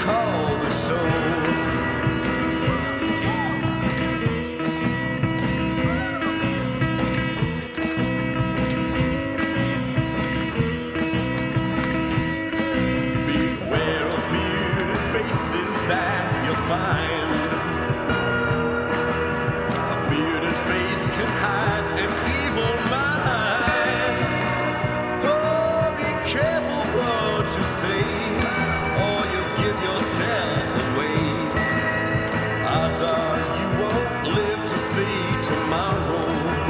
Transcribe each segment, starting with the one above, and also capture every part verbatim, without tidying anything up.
call the soul. Beware of bearded faces that you'll find. A bearded face can hide an evil mind. Oh, be careful what you say, or you'll give yourself away. Odds are you won't live to see tomorrow.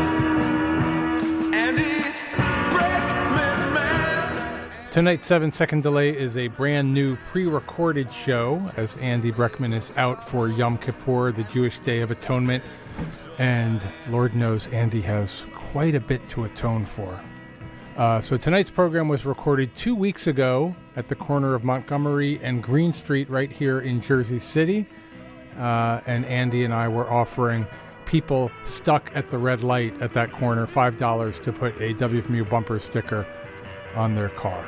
Andy Breckman, man. Tonight's seven second Delay is a brand new pre-recorded show, as Andy Breckman is out for Yom Kippur, the Jewish Day of Atonement, and Lord knows Andy has quite a bit to atone for. Uh, so tonight's program was recorded two weeks ago at the corner of Montgomery and Green Street right here in Jersey City, uh, and Andy and I were offering people stuck at the red light at that corner five dollars to put a W F M U bumper sticker on their car.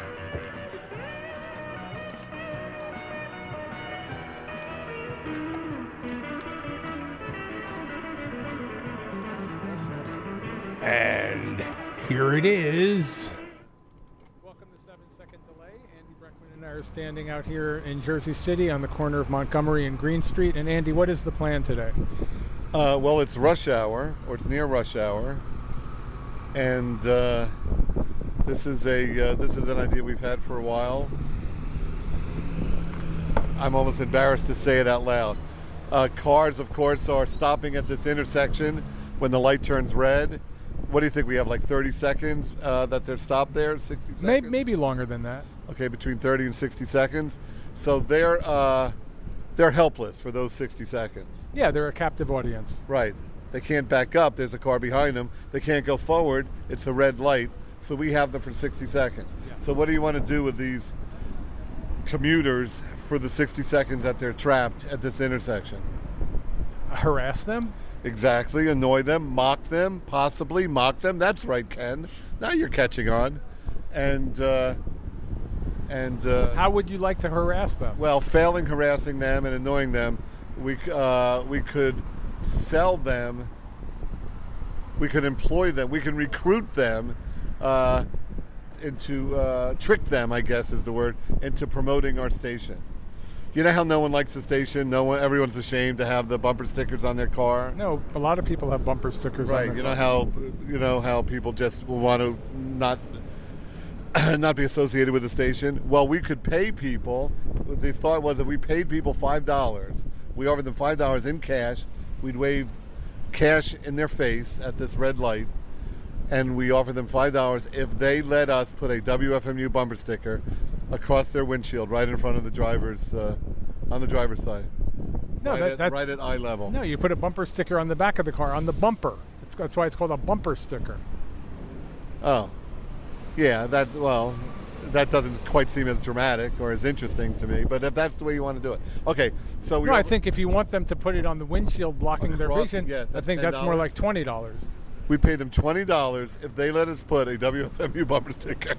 And here it is. Welcome to seven second Delay. Andy Breckman and I are standing out here in Jersey City on the corner of Montgomery and Green Street. And Andy, what is the plan today? Uh, well, it's rush hour, or it's near rush hour, and uh, this is a uh, this is an idea we've had for a while. I'm almost embarrassed to say it out loud. Uh, cars, of course, are stopping at this intersection when the light turns red. What do you think? We have like thirty seconds uh, that they're stopped there, sixty seconds? Maybe, maybe longer than that. Okay, between thirty and sixty seconds. So they're uh, they're helpless for those sixty seconds. Yeah, they're a captive audience. Right. They can't back up. There's a car behind them. They can't go forward. It's a red light. So we have them for sixty seconds. Yeah. So what do you want to do with these commuters for the sixty seconds that they're trapped at this intersection? Harass them? Exactly. Annoy them, mock them, possibly mock them. That's right, Ken. Now you're catching on. And, uh, and uh, How would you like to harass them? well, failing harassing them and annoying them, we uh, we could sell them. We could employ them. We can recruit them uh, into uh, trick them, I guess is the word, into promoting our station. You know how no one likes the station. No one, everyone's ashamed to have the bumper stickers on their car. No, a lot of people have bumper stickers on Right. their You know car. how you know how people just want to not not be associated with the station. Well, we could pay people. The thought was if we paid people five dollars, we offered them five dollars in cash. We'd wave cash in their face at this red light, and we offered them five dollars if they let us put a W F M U bumper sticker across their windshield, right in front of the driver's uh, on the driver's side. No, right, that, at, that's, right at eye level. no, you put a bumper sticker on the back of the car, on the bumper. It's, that's why it's called a bumper sticker. Oh, yeah. That well, that doesn't quite seem as dramatic or as interesting to me. But if that's the way you want to do it, okay. So we No, I offer- think if you want them to put it on the windshield blocking their Across- vision, yeah, I that's think that's more ten dollars. like twenty dollars. we pay them twenty dollars if they let us put a W F M U bumper sticker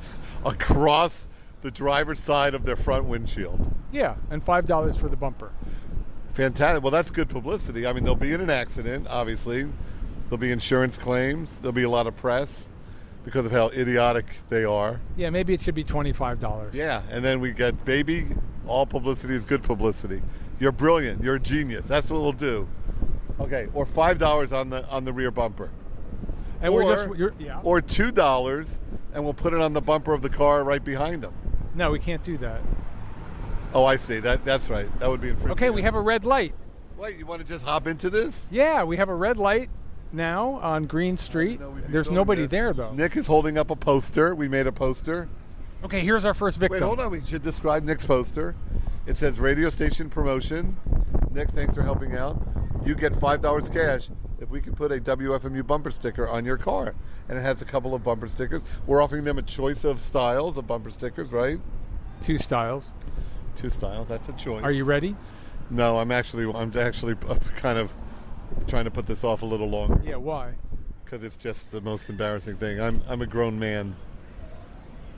across the driver's side of their front windshield. Yeah, and five dollars for the bumper. Fantastic. Well, that's good publicity. I mean, they'll be in an accident, obviously. There'll be insurance claims. There'll be a lot of press because of how idiotic they are. Yeah, maybe it should be twenty-five dollars. Yeah, and then we get, baby, all publicity is good publicity. You're brilliant. You're a genius. That's what we'll do. Okay, or five dollars on the on the rear bumper. And or, we're just, you're, yeah. or two dollars, and we'll put it on the bumper of the car right behind them. No, we can't do that. Oh, I see. That That's right. That would be infringement. Okay, we have a red light. Wait, you want to just hop into this? Yeah, we have a red light now on Green Street. No, we'd be There's filming nobody this. there, though. Nick is holding up a poster. We made a poster. Okay, here's our first victim. Wait, hold on. We should describe Nick's poster. It says radio station promotion. Nick, thanks for helping out. You get five dollars cash if we can put a W F M U bumper sticker on your car. And it has a couple of bumper stickers. We're offering them a choice of styles of bumper stickers, right? Two styles. Two styles. That's a choice. Are you ready? No, I'm actually I'm actually kind of trying to put this off a little longer. Yeah, why? Because it's just the most embarrassing thing. I'm I'm a grown man.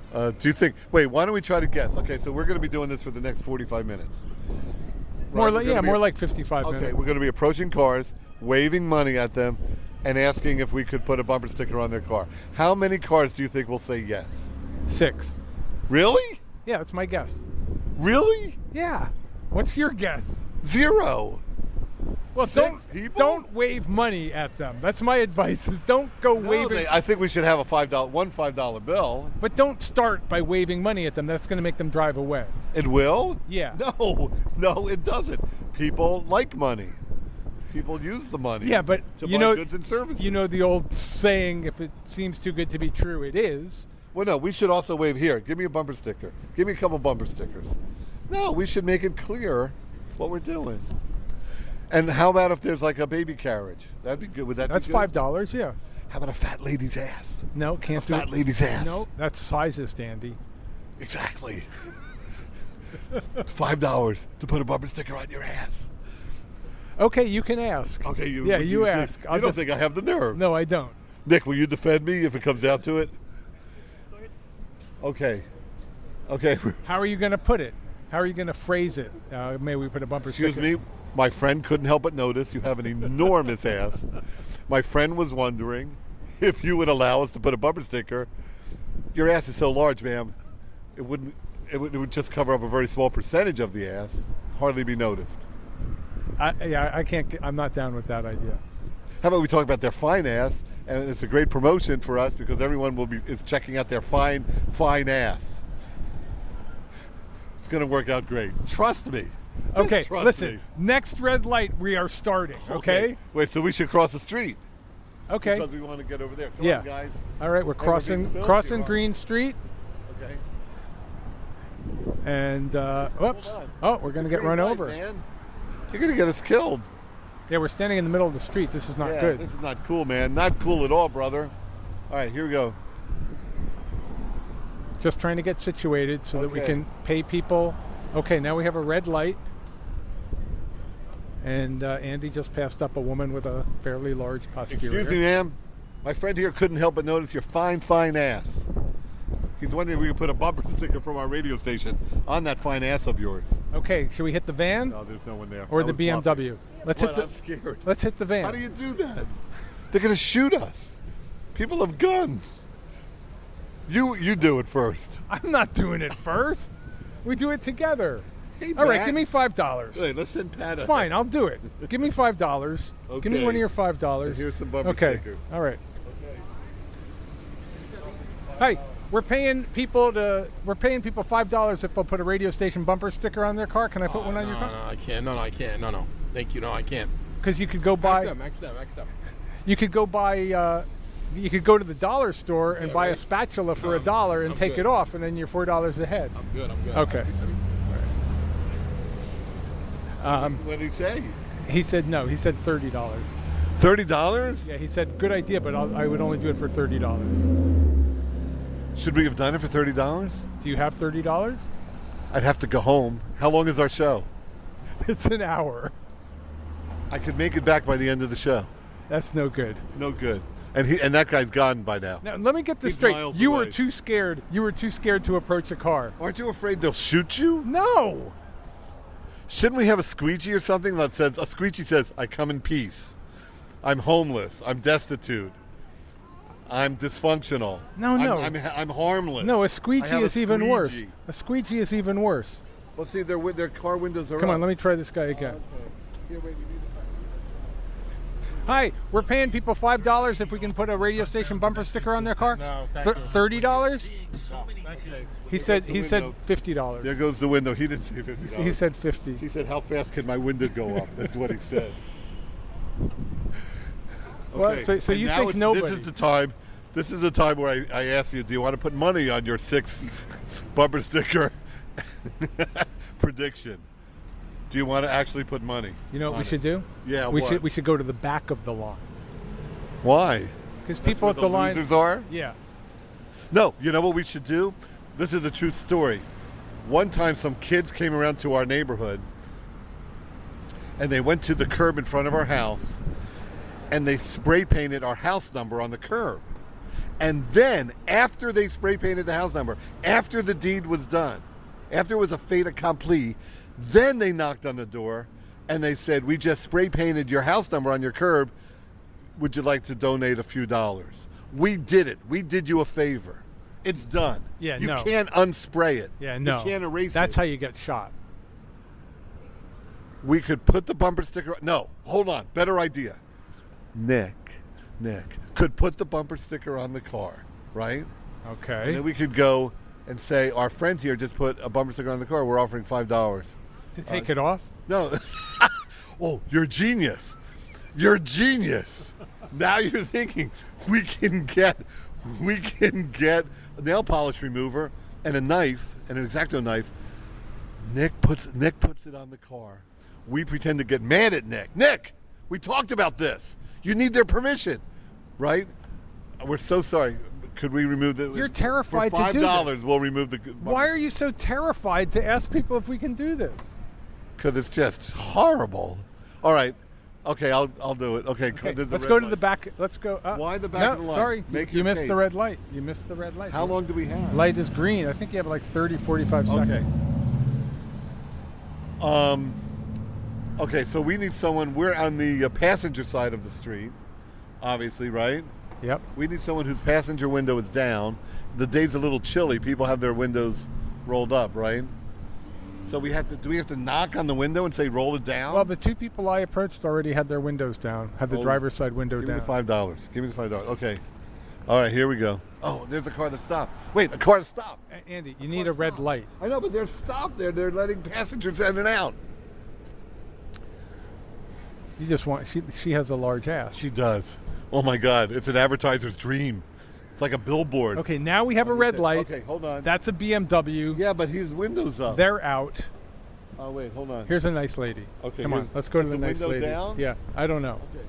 Uh, do you think? Wait, why don't we try to guess? Okay, so we're going to be doing this for the next forty-five minutes. More Right, like we're yeah, gonna be- more like fifty-five Okay, minutes. we're going to be approaching cars, waving money at them, and asking if we could put a bumper sticker on their car. How many cars do you think will say yes? Six. Really? Yeah, that's my guess. Really? Yeah. What's your guess? Zero. Well, Six don't people? don't wave money at them. That's my advice. Is don't go No, waving, they, I think we should have a five dollar, one five dollar bill. but don't start by waving money at them. That's going to make them drive away. It will? Yeah. No, no, it doesn't. People like money. People use the money. Yeah, but to you buy know, goods and services. you know the old saying: if it seems too good to be true, it is. Well, no, we should also wave here. Give me a bumper sticker. Give me a couple bumper stickers. No, we should make it clear what we're doing. And how about if there's like a baby carriage? That'd be good. Would that That's be good? five dollars. Yeah. How about a fat lady's ass? No, can't A do fat it. lady's ass. No, that's sizest, Andy. Exactly. It's five dollars to put a bumper sticker on your ass. Okay, you can ask. Okay, you. Yeah, would you, think- ask. You I'll don't just, think I have the nerve? No, I don't. Nick, will you defend me if it comes down to it? Okay. Okay. How are you going to put it? How are you going to phrase it? Uh, may we put a bumper Excuse sticker? me. My friend couldn't help but notice you have an enormous ass. My friend was wondering if you would allow us to put a bumper sticker. Your ass is so large, ma'am. It wouldn't. It would, it would just cover up a very small percentage of the ass. Hardly be noticed. I, yeah, I can't. get- I'm not down with that idea. How about we talk about their fine ass? And it's a great promotion for us because everyone will be is checking out their fine, fine ass. It's going to work out great. Trust me. Just Okay, trust listen. me. Next red light, we are starting. Okay. Wait, so we should cross the street Okay. because we want to get over there. Come Yeah. on, guys. All right, we're Hey, we're crossing being filmed crossing here, Green Street, Okay. and uh, oops. Hold on. Oh, we're going to It's a get great run light, over. Man. You're going to get us killed. Yeah, we're standing in the middle of the street. This is not yeah, good. This is not cool, man. Not cool at all, brother. All right, here we go. Just trying to get situated so that we Okay. can pay people. Okay, now we have a red light. And uh, Andy just passed up a woman with a fairly large posterior. Excuse me, ma'am. My friend here couldn't help but notice your fine, fine ass. He's wondering if we could put a bumper sticker from our radio station on that fine ass of yours. Okay, should we hit the van No, there's no one there. or I the was B M W? bluffing. Let's What? hit I'm the scared. Let's hit the van. How do you do that? They're going to shoot us. People have guns. You you do it first. I'm not doing it first. We do it together. Hey, All right, Pat. give me five dollars. Hey, let's send Pat up. Fine, I'll do it. Give me five dollars. Give me Okay. one of your five dollars. And here's some bumper okay. stickers. All right. Hey, we're paying people to we're paying people five dollars if they'll put a radio station bumper sticker on their car. Can I put Oh, one on no, your car? No, I can't. No, no, I can't. No, no. Thank you. No, I can't. Because you could go Max buy them, max them, max them. you could go buy uh, you could go to the dollar store and Yeah, buy a right. spatula for No, a dollar and I'm take good. it off, and then you're four dollars ahead. I'm good. I'm good. Okay. Um, What did he say? he said no. He said thirty dollars. thirty dollars? Yeah, he said good idea, but I'll, I would only do it for thirty dollars. Should we have done it for thirty dollars? Do you have thirty dollars? I'd have to go home. How long is our show? It's an hour. I could make it back by the end of the show. That's no good. No good. And he and that guy's gone by now. Now let me get this He's straight. miles You were away. too scared. You were too scared to approach a car. Aren't you afraid they'll shoot you? No. Shouldn't we have a squeegee or something that says, a squeegee says, I come in peace. I'm homeless. I'm destitute. I'm dysfunctional. No, I'm, no. I'm, I'm harmless. No, a I squeegee have a is even worse. squeegee. A squeegee is even worse. Well, see, their, wi- their car windows are Come up. on, let me try this guy again. Here, wait, you need to- Hi, we're paying people five dollars if we can put a radio station bumper sticker on their car. No, thank Th- you. Thirty dollars? He said the he said window. fifty dollars. There goes the window. He didn't say fifty dollars. He said fifty. He said, how fast can my window go up? That's what he said. Well, so- so and you now think it's- nobody- This is the time. This is the time where I, I ask you, do you want to put money on your six bumper sticker prediction? Do you want to actually put money? You know what on we it? should do? Yeah, we what? should we should go to the back of the line Why? because That's people where at the, line. losers are? Yeah. No, you know what we should do? This is a true story. One time some kids came around to our neighborhood and they went to the curb in front of our house and they spray painted our house number on the curb. And then, after they spray painted the house number, after the deed was done, after it was a fait accompli, then they knocked on the door and they said, we just spray painted your house number on your curb. Would you like to donate a few dollars? We did it. We did you a favor. It's done. Yeah, you no. can't unspray it. Yeah, no. You can't erase That's it. how you get shot. We could put the bumper sticker. No, hold on. Better idea. Nick, Nick could put the bumper sticker on the car, right? Okay. And then we could go and say, our friend here just put a bumper sticker on the car. We're offering five dollars. to take it off? No. Oh, you're a genius. You're a genius. Now you're thinking we can get we can get a nail polish remover and a knife and an X-Acto knife. Nick puts Nick puts it on the car. We pretend to get mad at Nick. Nick, we talked about this. You need their permission, right? We're so sorry. Could we remove the? You're terrified for to five do dollars. this. We'll remove the. Why are you so terrified to ask people if we can do this? Because it's just horrible. All right. Okay, I'll I'll do it. Okay, Okay, there's the let's red go to light. the back. Let's go. Uh, Why the back no, of the line? Sorry, Make you your missed case. the red light. You missed the red light. How long do we have? Light is green. I think you have like thirty, forty-five Okay. seconds. Um. Okay, so we need someone. We're on the uh, passenger side of the street, obviously, right? Yep. We need someone whose passenger window is down. The day's a little chilly. People have their windows rolled up, right? So we have to. Do we have to knock on the window and say roll it down? Well, the two people I approached already had their windows down, had the Oh, driver's side window Give down. me the five dollars. Give me the five dollars. Okay. All right, here we go. Oh, there's a car that stopped. Wait, a car that stopped. A- Andy, you need a red light. I know, but they're stopped there. They're letting passengers in and out. You just want. She she has a large ass. She does. Oh my God, it's an advertiser's dream. It's like a billboard. Okay, now we have a red light. Okay, hold on. That's a B M W. Yeah, but his window's up. They're out. Oh wait, hold on. Here's a nice lady. Okay, Come on, here's- let's go to is the, the nice window lady. down? Yeah, I don't know. Okay.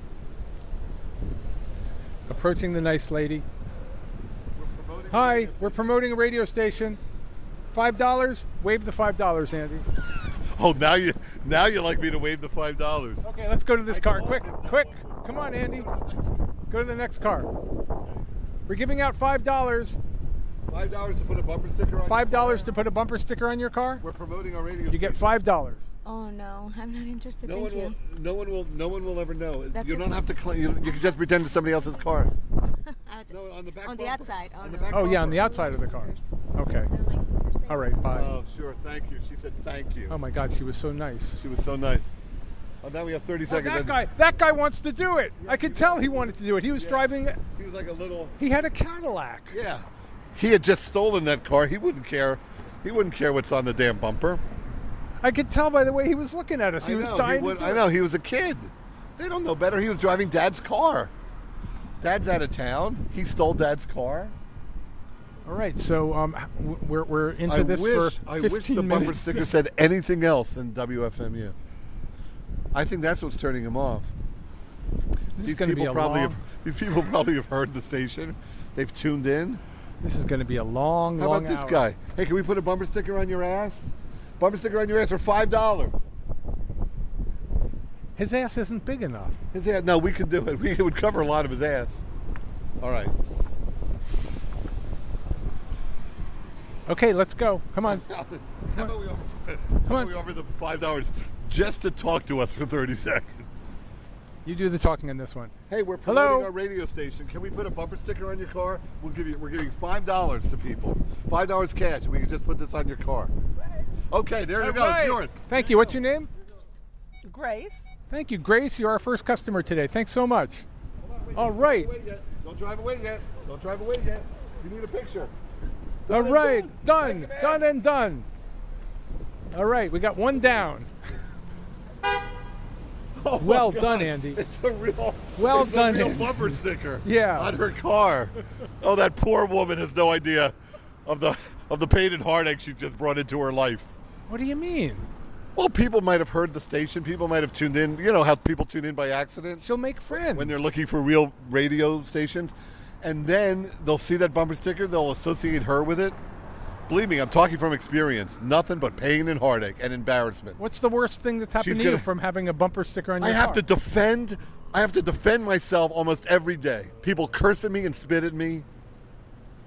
Approaching the nice lady. We're promoting Hi, we're promoting a radio station. Five dollars. Wave the five dollars, Andy. Oh, now you now you like me to wave the five dollars. Okay, let's go to this car. Quick, quick. Come on, Andy. Go to the next car. We're giving out five dollars. Five dollars to put a bumper sticker on. Five your dollars car? to put a bumper sticker on your car. We're promoting our radio. You get station. five dollars. Oh no, I'm not interested. No Thank one you. will. No one will. No one will ever know. That's you okay. don't have to. Claim, you, you can just pretend it's somebody else's car. Uh, No, on the back. on the bumper. outside. Oh, On the no. back Oh yeah, on bumper. the outside of the car. Okay. I don't like stickers. Thank All you. right. Bye. Oh, sure. Thank you. She said thank you. Oh my God, she was so nice. She was so nice. Oh, now we have thirty Oh, seconds. that guy. That guy wants to do it. I could tell he wanted to do it. He was Yeah. driving. He was like a little. He had a Cadillac. Yeah. He had just stolen that car. He wouldn't care. He wouldn't care what's on the damn bumper. I could tell by the way he was looking at us. He I was know, dying. would- to do I it. know. He was a kid. They don't know better. He was driving Dad's car. Dad's out of town. He stole Dad's car. All right, so um, w- we're we're into I this wish, for I fifteen wish the minutes. bumper sticker said anything else than W F M U. I think that's what's turning him off. This is These going to people be a probably long. have. These people probably have heard the station. They've tuned in. This is going to be a long, How long about this hour. guy? Hey, can we put a bumper sticker on your ass? Bumper sticker on your ass for five dollars. His ass isn't big enough. His ass? No, we could do it. We, it would cover a lot of his ass. All right. Okay, let's go. Come on. How about we offer, how Come about on. we offer them five dollars just to talk to us for thirty seconds? You do the talking on this one. Hey, we're promoting Hello? our radio station. Can we put a bumper sticker on your car? We'll give you. We're giving five dollars to people. Five dollars cash. We can just put this on your car. Okay, there you All go. right. It's yours. Thank you. What's your name? Grace. Thank you, Grace. You're our first customer today. Thanks so much. All right. Don't drive away yet. Don't drive away yet. Don't drive away yet. You need a picture. All and right. Done. Thank you, man. Done and done. All right. We got one down. Oh my Well God. done, Andy. It's a real. Well it's done, A real Andy. bumper sticker. Yeah. On her car. Oh, that poor woman has no idea of the of the pain and heartache she just brought into her life. What do you mean? Well, people might have heard the station. People might have tuned in. You know how people tune in by accident She'll make friends. when they're looking for real radio stations, and then they'll see that bumper sticker. They'll associate her with it. Believe me, I'm talking from experience. Nothing but pain and heartache and embarrassment. What's the worst thing that's happened She's to you gonna- from having a bumper sticker on your I have car? to defend. I have to defend myself almost every day. People curse at me and spit at me.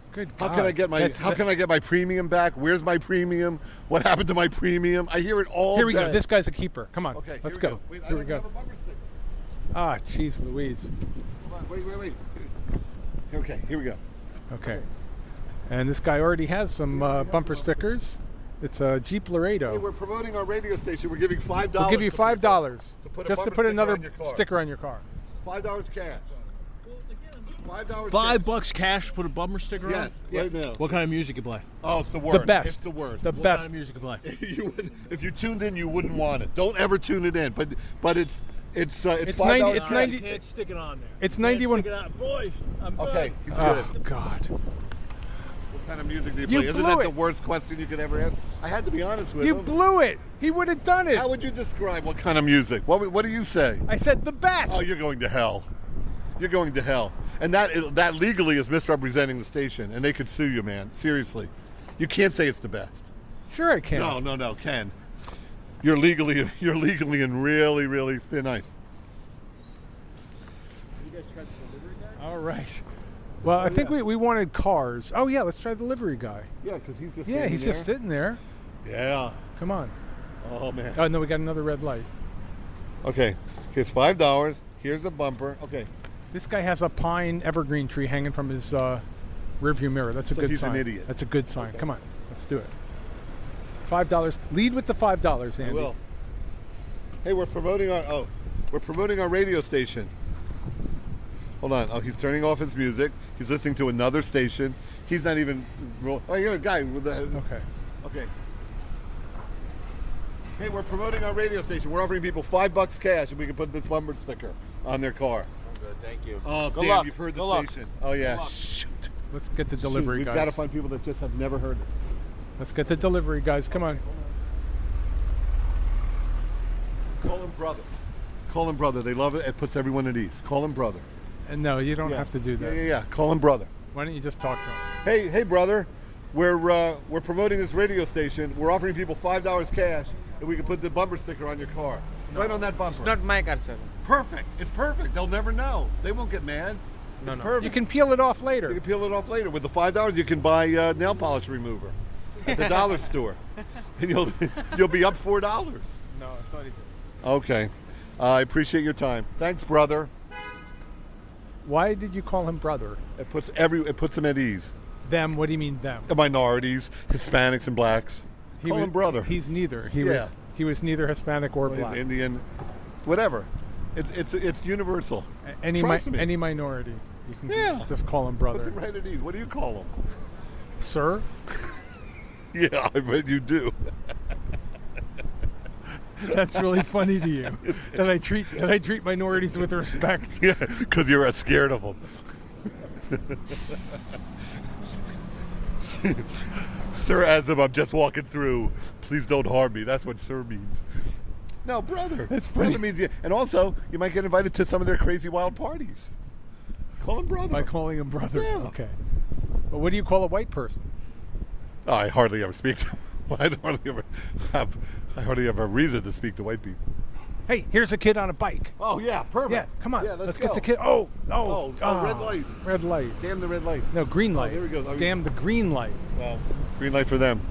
Good How God. can I get my That's How the- can I get my premium back? Where's my premium? What happened to my premium? I hear it all Here we day. go. This guy's a keeper. Come on. Okay, Let's here go. Wait, I Here we don't go. have a bumper sticker. Ah, jeez Louise. Hold on, Wait, wait, wait. Okay, here we go. Okay. And this guy already has some uh, bumper stickers. It's a Jeep Laredo. Hey, we're promoting our radio station. We're giving five dollars. We'll give you five dollars to put a just to bumper put sticker another on your car. sticker on your car. Five dollars cash. Five dollars. Five cash. bucks cash to put a bumper sticker Yes, on? right now. What kind of music you play? Oh, it's the worst. The best. It's the worst. The What best. kind of music you play? you would, if you tuned in, you wouldn't want it. Don't ever tune it in. But but it's it's uh, it's, It's five ninety dollars. it's cash. ninety Can't stick it on there. It's Can't ninety-one stick it on. Boys, I'm Okay, done. he's good. Oh God. What kind of music do you You play? Isn't blew that it. the worst question you could ever ask? I had to be honest with You him. blew it. He would have done it. How would you describe what kind of music? What would- what do you say? I said the best. Oh, you're going to hell. You're going to hell. And that is, that legally is misrepresenting the station, and they could sue you, man. Seriously. You can't say it's the best. Sure I can. No, no, no, Ken. You're legally you're legally in really, really thin ice. All right. Well, I think we, we wanted cars. Oh yeah, let's try the delivery guy. Yeah, because he's just Yeah, standing he's just there. sitting there. Yeah. Come on. Oh man. Oh no, we got another red light. Okay. Here's five dollars. Here's a bumper. Okay. This guy has a pine evergreen tree hanging from his uh, rearview mirror. That's a So good he's sign. an idiot. That's a good sign. Come on, let's do it. Five dollars. Lead with the five dollars, Andy. I will. Hey, we're promoting our oh, we're promoting our radio station. Hold on. Oh, he's turning off his music. He's listening to another station. He's not even. Roll- oh, you're a guy with the. Okay. Okay. Hey, we're promoting our radio station. We're offering people five bucks cash, and we can put this bumper sticker on their car. Good, thank you. Oh, Good damn! luck. You've heard the Good luck. station. Oh yeah. Good luck. Shoot. Let's get the Shoot, delivery We've guys. got to find people that just have never heard it. Let's get the delivery guys. Come on. Call him brother. Call him brother. They love it. It puts everyone at ease. Call him brother. And no, you don't Yeah. have to do that. Yeah, yeah, yeah. Call him brother. Why don't you just talk to him? Hey, hey, brother. We're uh, we're promoting this radio station. We're offering people five dollars cash, and we can put the bumper sticker on your car, right on that bumper. It's not my car, sir. Perfect. It's perfect. They'll never know. They won't get mad. No, it's no. perfect. You can peel it off You later. can peel it off later. With the five dollars, you can buy uh, nail polish remover at the dollar store, and you'll you'll be up four dollars. No, sorry. Okay. Uh, I appreciate your time. Thanks, brother. Why did you call him brother? It puts every it puts them at ease. Them? What do you mean them? The minorities, Hispanics, and blacks. He Call was- him brother. He's neither. He Yeah. was he was neither Hispanic or Or he's black. Indian, whatever. It's it's it's universal. A- Any mi- Trust me. any minority, you can Yeah. just call him Puts brother. him right at ease. What do you call him? Sir? Yeah, I bet you do. That's really funny to you. That I treat that I treat minorities with respect. Yeah, because you're uh, scared of them. Sir, as if I'm just walking through, please don't harm me. That's what sir means. No, brother. That's funny. Brother means you. And also, you might get invited to some of their crazy wild parties. Call him brother. By calling him brother. Yeah. Okay. But what do you call a white person? Oh, I hardly ever speak to them. I don't hardly ever have. I hardly ever have reason to speak to white people. Hey, here's a kid on a bike. Oh yeah, perfect. Yeah, come on. Yeah, let's, get the kid. Oh, oh, Oh, oh, red light. Red light. Damn the red light. No, green light. here we go. Oh, Damn the green light. Well, green light for them.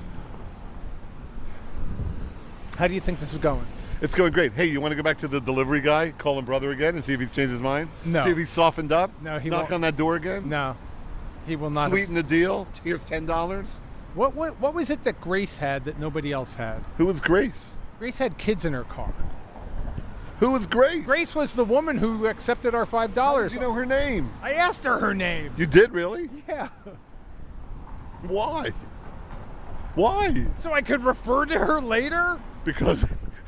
How do you think this is going? It's going great. Hey, you want to go back to the delivery guy, call him brother again, and see if he's changed his mind? No. See if he's softened up? No, he Knock won't. on that door again? No, he will not. Sweeten the deal. Here's ten dollars. What, what what was it that Grace had that nobody else had? Who was Grace? Grace had kids in her car. Who was Grace? Grace was the woman who accepted our five dollars. You know her name. I asked her her name. You did really? Yeah. Why? Why? So I could refer to her later? Because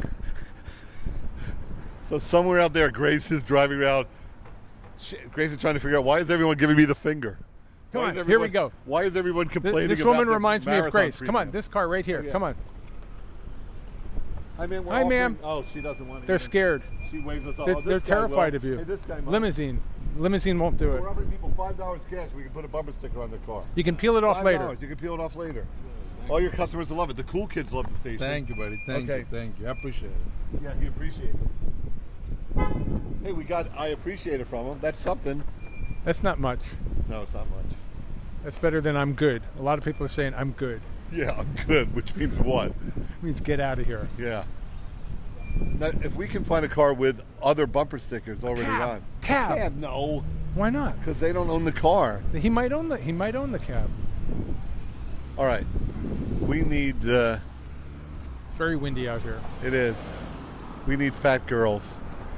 so somewhere out there, Grace is driving around. She, Grace is trying to figure out, why is everyone giving me the finger? Come Why on, is here everyone- we go. Why is everyone Th- complaining This about woman the reminds me of marathon Grace. Come on, premium? this car right here. Yeah. Come on. Hi, ma'am. we're Hi, ma'am. offering- Oh, she doesn't want it. They're either. scared. She waves us off. They're, Oh, this they're guy will. terrified of you. Hey, this guy might. Limousine. Limousine won't do it. We're offering people five dollars cash. We can put a bumper sticker on their car. You can peel it off Five later. dollars. You can peel it off later. All your customers will love it. The cool kids love the station. Thank you, buddy. Thank Okay. you. Thank you. I appreciate it. Yeah, he appreciates it. Hey, we got I appreciate it from him. That's something. That's not much. No, it's not much. That's better than I'm good. A lot of people are saying I'm good. Yeah, I'm good, which means what? It means get out of here. Yeah. Now, if we can find a car with other bumper stickers already cab. on. Cab. Cab, no. Why not? Because they don't own the car. He might own the he might own the cab. All right. We need, uh, It's very windy out here. it is. We need fat girls.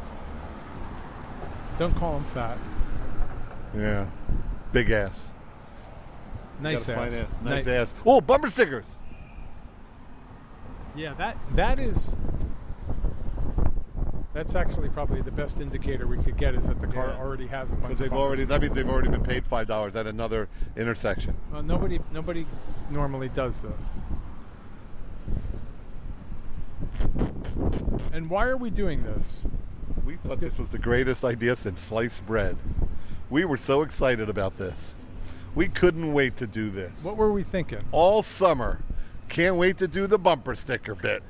Don't call him fat. Yeah. Big ass. Nice Gotta ass. find ass. Nice Ni- ass. Oh, bumper stickers. Yeah, that that is. That's actually probably the best indicator we could get is that the car Yeah. already has a bunch Because of they've bumpers. already, that means they've already been paid five dollars at another intersection. Well, nobody nobody normally does this. And why are we doing this? We thought this was the greatest idea since sliced bread. We were so excited about this. We couldn't wait to do this. What were we thinking? All summer. Can't wait to do the bumper sticker bit.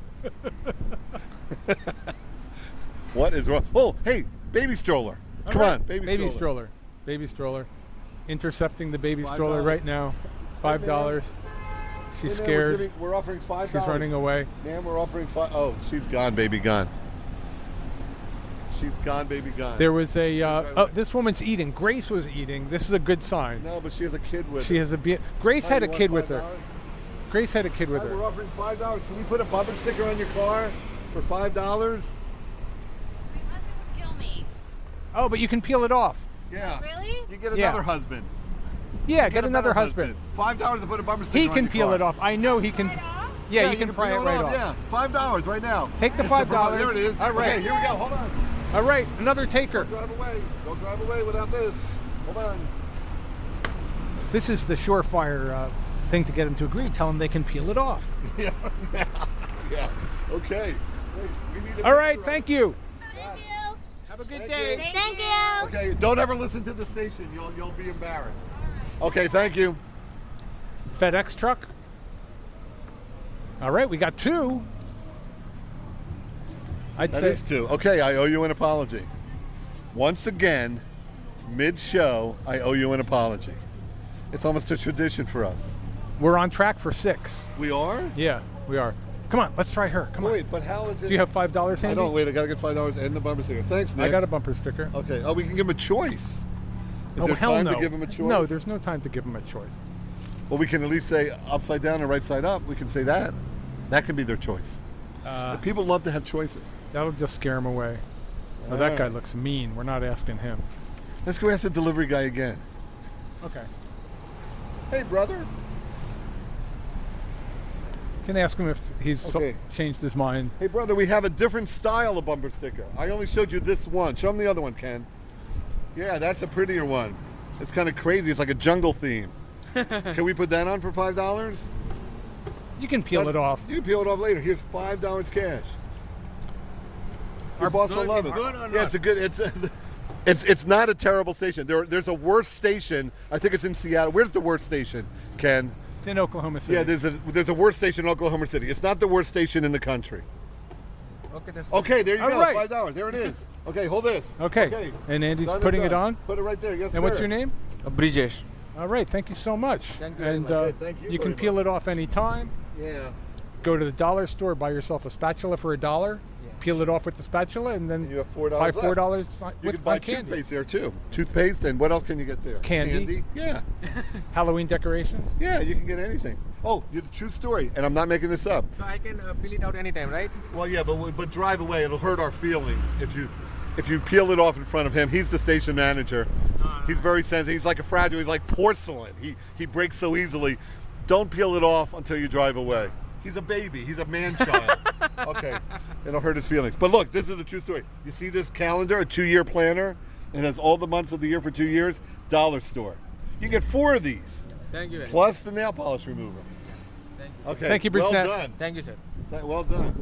What is wrong? Oh, hey, baby stroller. Come All right, on, baby, baby stroller. stroller. Baby stroller. Intercepting the baby Five stroller dollars. right now. Five dollars. She's Hey, man, scared. We're, giving, we're offering five She's dollars. running away. Man, we're offering five. Oh, she's gone, baby, gone. She's gone, baby, gone. There was a. Uh, Right oh, away. this woman's eating. Grace was eating. This is a good sign. No, but she has a kid with She her. has a. Be- Grace Hi, had a you want kid with five her. dollars? Grace had a kid with Hi, her. We're offering five dollars. Can we put a bumper sticker on your car for five dollars? My husband would kill me. Oh, but you can peel it off. Yeah. Really? You get Yeah. another husband. Yeah, You get a another better husband. Five dollars to put a bumper sticker He on can your peel car. it off. I know he can. Right off? Yeah, you can pry it peel right off. Yeah, five dollars right now. Take the Just to five promote- dollars. There it is. All right. Okay, here we go. Hold on. All right, another taker. Drive away. Don't drive away without this. Hold on. This is the surefire uh, thing to get him to agree. Tell him they can peel it off. Yeah. Yeah. Okay. Wait, we need a All right, picture of- thank you. Thank you. Have a good Thank day. you. Thank you. Okay, don't ever listen to the station. You'll you'll be embarrassed. Okay, thank you. FedEx truck. All right, we got two. I'd That say is two. Okay, I owe you an apology. Once again, mid-show, I owe you an apology. It's almost a tradition for us. we're on track for six. We are? Yeah, we are. Come on, let's try her. Come on. Wait, but how is it? Do you have five dollars I handy? don't. Wait, I gotta get five dollars and the bumper sticker. Thanks, Nick. I got a bumper sticker. Okay. Oh, we can give him a choice. Is oh there hell time no! to give him a choice? No, there's no time to give him a choice. Well, we can at least say upside down or right side up. We can say that. That can be their choice. Uh, People love to have choices. that'll just scare him away. Oh, All that guy right. looks mean. We're not asking him. Let's go ask the delivery guy again. Okay. Hey, brother. Can ask him if he's so- Okay. changed his mind. Hey, brother, we have a different style of bumper sticker. I only showed you this one. Show him the other one, Ken. Yeah, that's a prettier one. It's kind of crazy. It's like a jungle theme. Can we put that on for five dollars? You can peel it off. You can peel it off later. Here's five dollars cash. Your Our- boss will good- love it's it. good or Yeah, not? it's a good. It's it's it's not a terrible station. There, there's a worse station. I think it's in Seattle. Where's the worst station, Ken? It's in Oklahoma City. Yeah, there's a there's a worse station in Oklahoma City. It's not the worst station in the country. Okay, that's Okay, there you All go. right. Five dollars. There it is. Okay, hold this. Okay. And Andy's Done putting it done. on? Put it right there. Yes, And sir. what's your name? Brijesh. All right, thank you so much. Thank you very and much. Uh, Hey, thank you you can very peel much. it off anytime. Yeah. Go to the dollar store, buy yourself a spatula for a dollar, Yeah. peel it off with the spatula, and then You have four buy dollars. four dollars You with can buy on candy. toothpaste there too. Toothpaste, and what else can you get there? Candy. Yeah. Halloween decorations. Yeah, you can get anything. Oh, you're the true story, and I'm not making this up. So I can uh, peel it out anytime, right? Well, yeah, but but drive away. It'll hurt our feelings if you if you peel it off in front of him. He's the station manager. He's very sensitive. He's like a fragile. He's like porcelain. He he breaks so easily. Don't peel it off until you drive away. He's a baby. He's a man child. Okay, it'll hurt his feelings. But look, this is the true story. You see this calendar, a two-year planner. It has all the months of the year for two years. Dollar store. You get four of these, Thank you. Very plus the nail polish remover. Thank you. Okay. Thank you, Well Bridget. done. Thank you, sir. Th- Well done.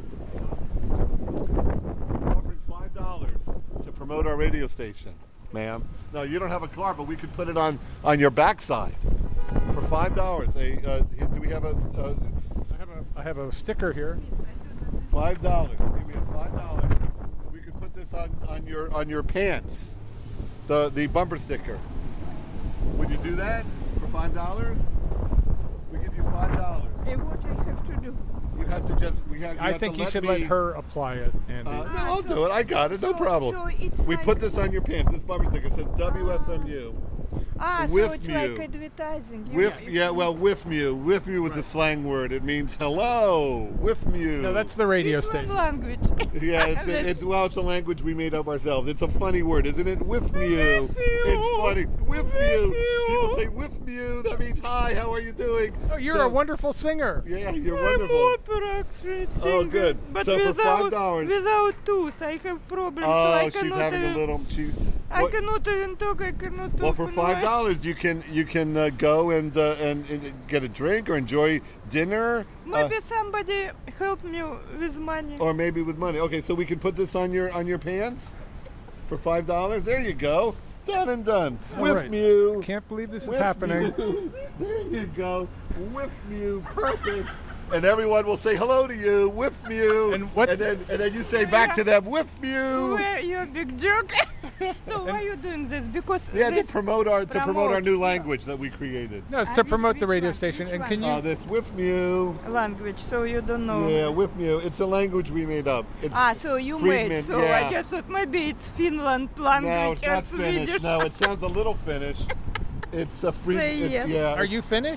Offering five dollars to promote our radio station, ma'am. No, you don't have a car, but we could put it on on your backside for five dollars. Hey, uh, here- do we have a uh, I have a, I have a sticker here. five dollars? Give me a five dollars. We could put this on, on your on your pants. The the bumper sticker. Would you do that for five dollars? We give you five dollars. Eh, what I have to do? You have to just. We have. You I have think to you let should me, let her apply it, Andy. Uh, no, Ah, I'll so- do it. I got it. No so- problem. so it's we like- put this on your pants. This bumper sticker says W F M U. Ah, so With it's you. like advertising. You Whiff, know, yeah, well, whiff mew. Whiff mew is a slang word. It means hello. Whiff mew. No, that's the radio Which one station. language? Yeah, it's, a, it's well, it's a language we made up ourselves. It's a funny word, isn't it? Whiff mew. Whiff mew. It's funny. Whiff Whiff mew. mew. People say whiff mew. That means hi. How are you doing? Oh, you're So- a wonderful singer. Yeah, you're I'm wonderful. opera actress. Oh, singer, good. But So for without, five dollars. without tooth, I have problems. so Oh, I she's cannot having even, a little. She, I what- cannot even talk. I cannot Well, for open five my- dollars, you can you can uh, go and, uh, and and get a drink or enjoy dinner, Maybe uh, somebody help me with money. or maybe with money. Okay, so we can put this on your on your pants for five dollars. There you go, done and done. All Whiff right. mew. Can't believe this is Whiff happening. mew. There you go. Whiff mew. Perfect. And everyone will say hello to you. Whiff mew. And what- And then and then you say back to them. Whiff mew. Where you a big jerk? So why are you doing this? Because Yeah, to this promote our to promote our promote- new language that we created. No, it's Ah, to which- promote the which radio one? station. Which And one? can you? Uh, this whiff mew. language, so you don't know. Yeah, whiff mew. It's a language we made up. It's, Ah, so you Friedman, made. So yeah. I just thought maybe it's Finland language no, it's or not Finnish. Swedish. No, it sounds a little Finnish. It's a free. Say it's- yes. yeah. Are you Finnish?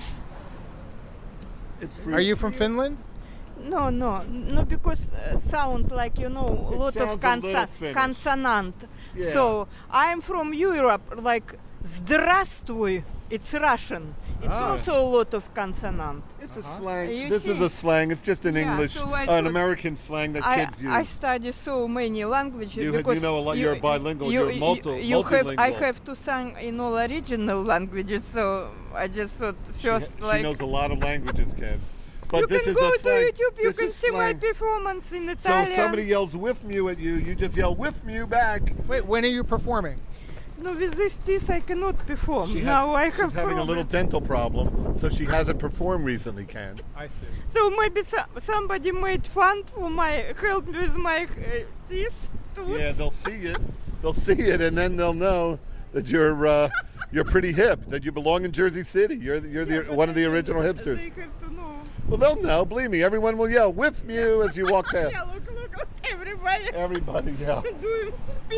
It's free. Are you from Finland? No, no, no, because uh, sound like you know a It lot sounds of a little consa- Finnish. consonant. Yeah. So I'm from Europe, like "Здравствуй." It's Russian. It's Ah. also a lot of consonant. It's a slang. You This is see? a slang. It's just an Yeah, English, so I an thought- American slang that I, kids use. I study so many languages You- because you know a lot- you- you're bilingual, You, you're you- multi- you have, I multilingual. have to sing in all original languages, so I just thought She- first she, like knows a lot of languages, Ken. But you this can is go a to slang. YouTube, you This can is see my slang. performance in So Italian. if somebody yells whiff mew at you, you just yell whiff mew back. Wait, when are you performing? No, with these teeth I cannot perform. She now has- I she's have having a little problem. dental problem, so she hasn't performed recently, Ken. I see. So maybe so, somebody made fun for my help with my uh, teeth. Tooth. Yeah, they'll see it. They'll see it, and then they'll know that you're uh, you're pretty hip. That you belong in Jersey City. You're the, you're Yeah, the but one of the they- original hipsters. They have to know. Well, they'll know. Believe me, everyone will yell whiff mew as you walk past. Yeah, look, look, look, everybody Everybody yell. doing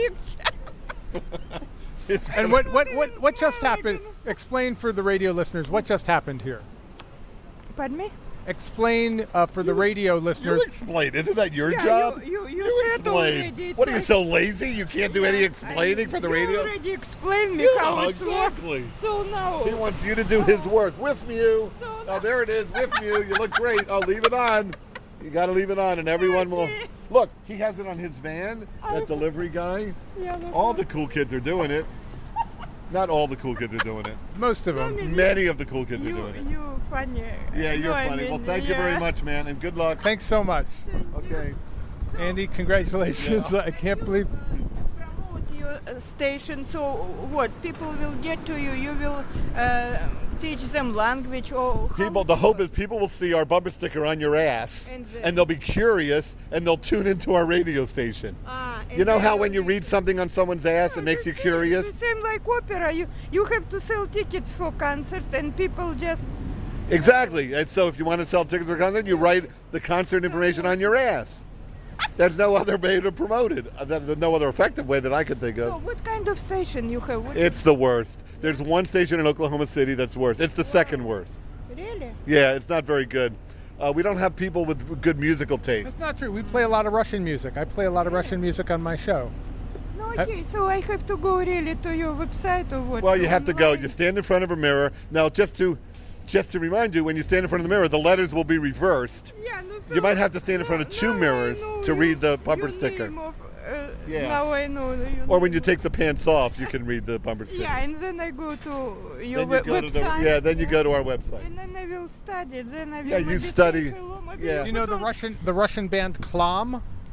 picture. It's- And what what what what just happened? Explain for the radio listeners what just happened here. Pardon me? Explain uh, for the radio You listeners. explain. Isn't that your Yeah, job? you- you- you said already, explain. it's What are you like- so lazy? You can't do any Yeah, explaining I- for the you radio? already explained me Yeah, how it's exactly. work. So now. He wants you to do his work. Whiff mew. No, Oh, no. there it is. Whiff mew. You look great. Oh, leave it on. You got to leave it on, and everyone will. Okay. Look, he has it on his van. I- That delivery guy. Yeah, look, All look. the cool kids are doing it. Not all the cool kids are doing it. Most of them. mean- Many of the cool kids are You, doing it. you funny. Yeah, No, you're I funny. mean, Well, thank you yeah. very much, man, and good luck. Thanks so much, Okay. Andy. Congratulations. I can't believe. Promote your uh, station. So what? People will get to you. You will uh, teach them language or how People, it the hope works? is people will see our bumper sticker on your ass, And the- and they'll be curious, and they'll tune into our radio station. Ah, and You know then how you when you will- read something on someone's ass, it Yeah, makes the you same- curious? The same like opera. You you have to sell tickets for concert, and people just Exactly. And so if you want to sell tickets for concert, you write the concert information on your ass. There's no other way to promote it. Uh, There's no other effective way that I could think So of. what kind of station you have? What It's the worst. There's one station in Oklahoma City that's worse. It's the second worst. really? Yeah, it's not very good. Uh, we don't have people with good musical taste. That's not true. We play a lot of Russian music. I play a lot of Russian music on my show. No, okay. So I have to go really to your website or what? Well, you have to go. Online? You stand in front of a mirror. Now, just to just to remind you, when you stand in front of the mirror, the letters will be reversed. Yeah, no, so You might have to stand in front of now- two now I mirrors know to you- read the bumper your sticker. name of, uh, Yeah. Now I know. You Or when you take the pants off, you can read the bumper sticker. Yeah, and then I go to your Then you we- go to the website. yeah. Then you go to our website. And then I will study. Then I will Yeah, you maybe study- say hello, maybe yeah. you You know put the on- Russian the Russian band Klam?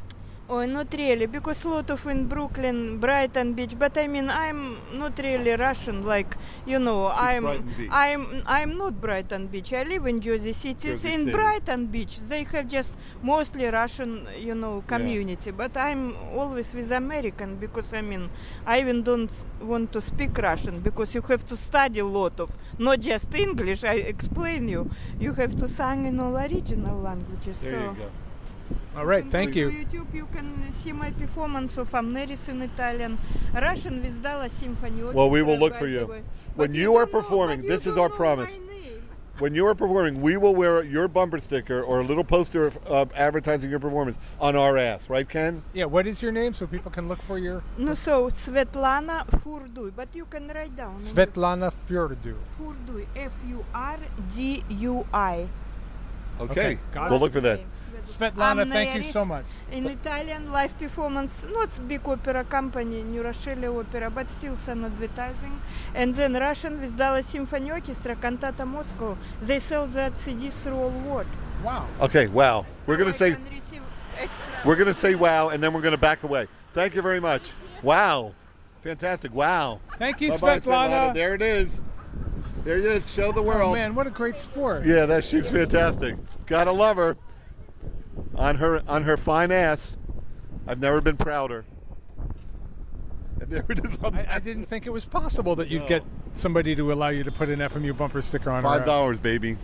Oh, not really, because a lot of in Brooklyn, Brighton Beach. But I mean, I'm not really Russian. Like, you know, I'm, Brighton Beach. I'm, I'm not Brighton Beach. I live in Jersey City. Jersey in City. Brighton Beach, they have just mostly Russian, you know, community. But I'm always with American because I mean, I even don't s- want to speak Russian because you have to study a lot of, not just English. I explain you. You have to sing in all original languages. There so. you go. All right, On thank you. YouTube you can see my performance of Amneris in Italian, Russian with Dala Symphony. Well, we will Orchestra, look by for the you. way. When But you are don't know- performing, but you this is don't our know promise. my name. When you are performing, we will wear your bumper sticker or a little poster of, of advertising your performance on our ass, right, Ken? Yeah, what is your name so people can look for your No, so Svetlana Furduy, but you can write down. Svetlana Fjordu. Furduy, F U R D U I. Okay, Okay, got we'll it. look for that. Svetlana, thank you Amneris so much. In Italian live performance, not big opera company, New Rochelle Opera, but still some advertising. And then Russian with Dala Symphony Orchestra, Cantata Moscow. They sell that C D through all world. Wow. Okay, wow. We're So gonna I say can receive extra. we're gonna say wow, and then we're gonna back away. Thank you very much. Wow, fantastic. Wow. Thank you, Bye-bye, Svetlana. There it is. There it is. Show the Oh world. man, what a great sport. Yeah, that she's fantastic. Gotta love her. On her on her fine ass. I've never been prouder. And there it is. On I, I didn't think it was possible that you'd No. get somebody to allow you to put an F M U bumper sticker on. Five dollars, baby.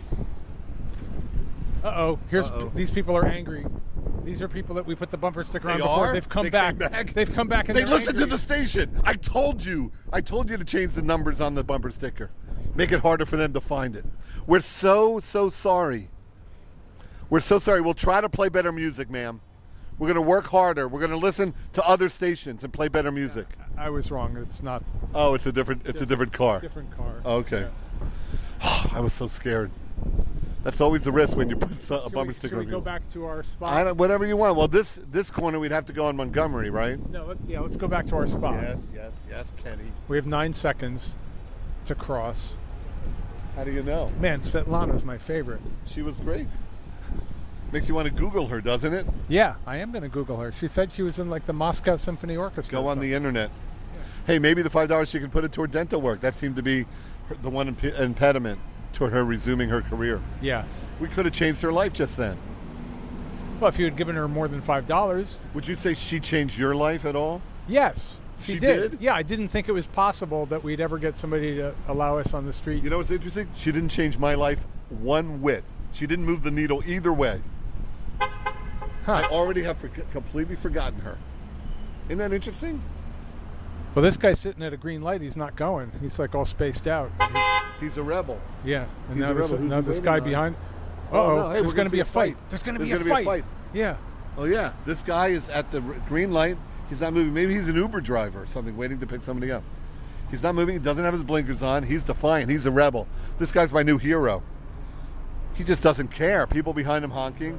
Uh oh. Here's Uh-oh. these people are angry. These are people that we put the bumper sticker They on before. are? They've come They back. came back? They've come back and They they're listen to angry. the station. I told you. I told you to change the numbers on the bumper sticker. Make it harder for them to find it. We're so, so sorry. We're so sorry. We'll try to play better music, ma'am. We're going to work harder. We're going to listen to other stations and play better music. I was wrong. It's not Oh, it's a different it's a different car. different car. Okay. Yeah. I was so scared. That's always the risk when you put so- a Should bumper we, sticker should we on go you. back to our spot? I don't, whatever you want. Well, this this corner we'd have to go on Montgomery, right? No, let, yeah, let's go back to our spot. Yes, yes, yes, Kenny. We have nine seconds to cross. How do you know? Man, Svetlana's my favorite. She was great. Makes you want to Google her, doesn't it? Yeah, I am going to Google her. She said she was in like the Moscow Symphony Orchestra. Go or on the something. internet. Hey, maybe the five dollars she can put it toward dental work. That seemed to be her, the one imp- impediment toward her resuming her career. Yeah. We could have changed her life just then. Well, if you had given her more than five dollars, Would you say she changed your life at all? yes, she, She did. did? Yeah, I didn't think it was possible that we'd ever get somebody to allow us on the street. You know what's interesting? She didn't change my life one whit. She didn't move the needle either way. I Huh. already have for- completely forgotten her. Isn't that interesting? Well, this guy's sitting at a green light. He's not going. He's like all spaced out. He's a rebel. Yeah. And He's now a this, rebel. Who's now he this waiting guy on? behind. Oh, Uh-oh. no. Hey, There's we're going to gonna be see a a fight. fight. There's going to There's be a gonna be a fight. fight. Yeah. Oh yeah, this guy is at the r- green light. He's not moving. Maybe he's an Uber driver or something, waiting to pick somebody up. He's not moving. He doesn't have his blinkers on. He's defiant. He's a rebel. This guy's my new hero. He just doesn't care. People behind him honking.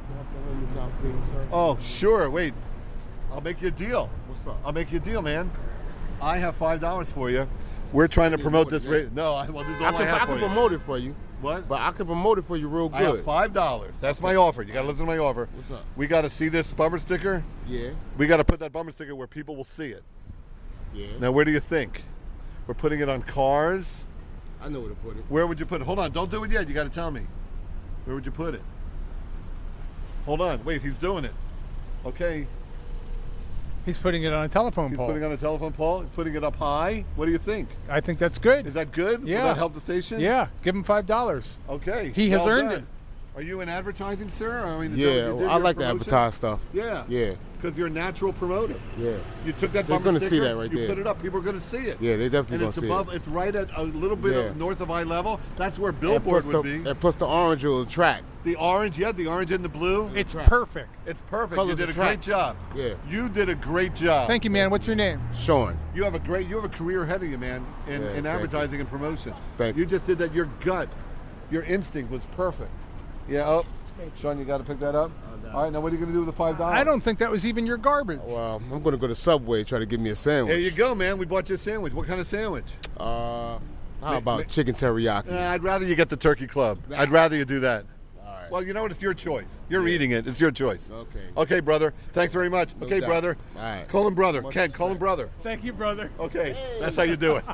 Oh, sure. Wait, I'll make you a deal. What's up? I'll make you a deal, man. I have five dollars for you. We're trying to promote this. yeah. Ra- no, I, well, this is I all I, can, I have can for you. promote it for you, What? but I can promote it for you real I have good. five dollars. That's my offer. You got to listen to my offer. What's up? We got to see this bumper sticker. Yeah, We got to put that bumper sticker where people will see it. yeah. Now, where do you think? We're putting it on cars. I know where to put it. Where would you put it? Hold on, don't do it yet. You got to tell me. Where would you put it? Hold on, wait. He's doing it. Okay, He's putting it on a telephone he's pole. putting it on a telephone pole. He's putting it up high. What do you think? I think that's good. Is that good? Yeah. Will that help the station? Yeah. Give him five dollars. Okay. He has well earned done. it. Are you in advertising, sir? I mean, is that what Yeah, you do, I your like to promotion? advertise stuff. Yeah. Yeah, Because you're a natural promoter. yeah, You took that They're bumper gonna see sticker, that right you there. put it up. People are going to see it. yeah. They definitely And gonna it's see above. it. It's right at a little bit Yeah. of north of eye level. That's where And billboard plus, would the, be. and plus the orange will attract. The orange, yeah, the orange and the blue. It's right. perfect. It's perfect. Colors you did a attract. great job. Yeah. You did a great job. Thank you, man. What's your name? Sean. You have a great. You have a career ahead of you, man, in, Yeah, in thank advertising and promotion. Thank you you. just did that. Your gut, your instinct was perfect. Yeah. Oh, Sean, you got to pick that up. All right. Now, what are you going to do with the five dollars? I don't think that was even your garbage. Well, I'm gonna go to Subway try to get me a sandwich. There you go, man. We bought you a sandwich. What kind of sandwich? Uh, how Ma- about ma- chicken teriyaki? Uh, I'd rather you get the Turkey Club. I'd rather you do that. All right. Well, you know what? It's your choice. You're reading it. It's your choice. Okay. Okay, brother. Thanks very much. No Okay, doubt. brother. All right. Call him brother. Much Ken, call him respect. brother. Thank you, brother. Okay, that's how you do it.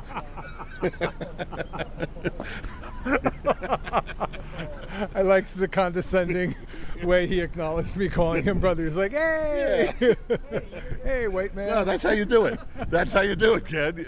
I liked the condescending way he acknowledged me calling him brother. He's like, hey, hey, white man. No, that's how you do it. That's how you do it, kid.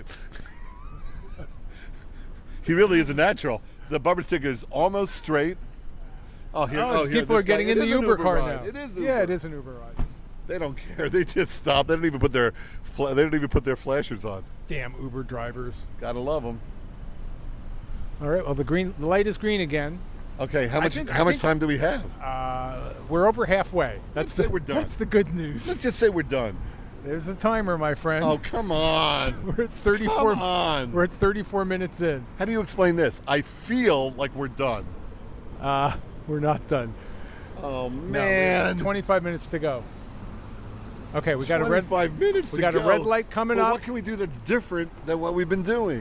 He really is a natural. The bumper sticker is almost straight. Oh, here, Oh, oh, here, people are this guy- getting it in the is an Uber, car ride. now. It is. Yeah, Uber. it is an Uber ride. They don't care. They just stop. They don't even put their fla- they don't even put their flashers on. Damn Uber drivers. Gotta love them. All right. Well, the green, the light is green again. Okay, how I much think- how I much think- time do we have? Uh, we're over halfway. That's Let's say the we're done. That's the good news. Let's just say we're done. There's the timer, my friend. Oh, come on. We're at thirty-four. Come on. We're at thirty-four minutes in. How do you explain this? I feel like we're done. Uh, we're not done. Oh No, man. twenty-five minutes to go. Okay, we got a red. twenty-five minutes we to got a go. red light coming Well, up. What can we do that's different than what we've been doing?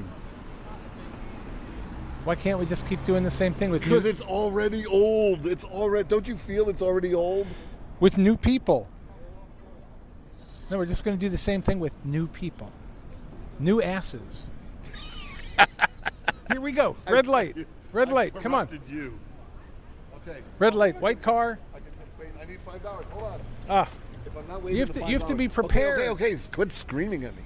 Why can't we just keep doing the same thing with Because new, it's already old. It's already. Don't you feel it's already old? with new people? No, we're just going to do the same thing with new people, new asses. Here we go. Red light. Red I light. Come on. corrupted You. Okay. Red light. White car. I can, wait, I need five dollars. Hold on. Ah. If I'm not waiting, You have the to- you have to five be dollars. prepared. Okay, okay, okay. Quit screaming at me.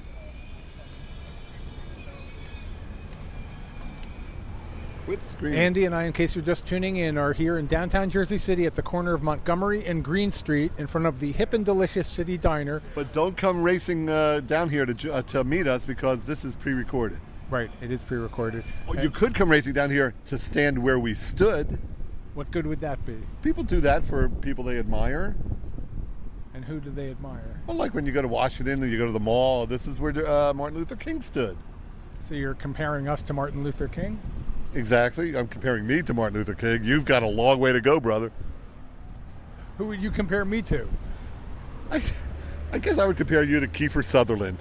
Quit screaming. Andy and I, in case you're just tuning in, are here in downtown Jersey City at the corner of Montgomery and Green Street in front of the hip and delicious City Diner. But don't come racing uh, down here to ju- uh, to meet us because this is pre-recorded. Right, it is pre-recorded. Oh, you And could come racing down here to stand where we stood. what good would that be? People do that for people they admire. And who do they admire? Well, like when you go to Washington or you go to the mall, this is where uh, Martin Luther King stood. So you're comparing us to Martin Luther King? Exactly. I'm comparing me to Martin Luther King. You've got a long way to go, brother. Who would you compare me to? I, I guess I would compare you to Kiefer Sutherland.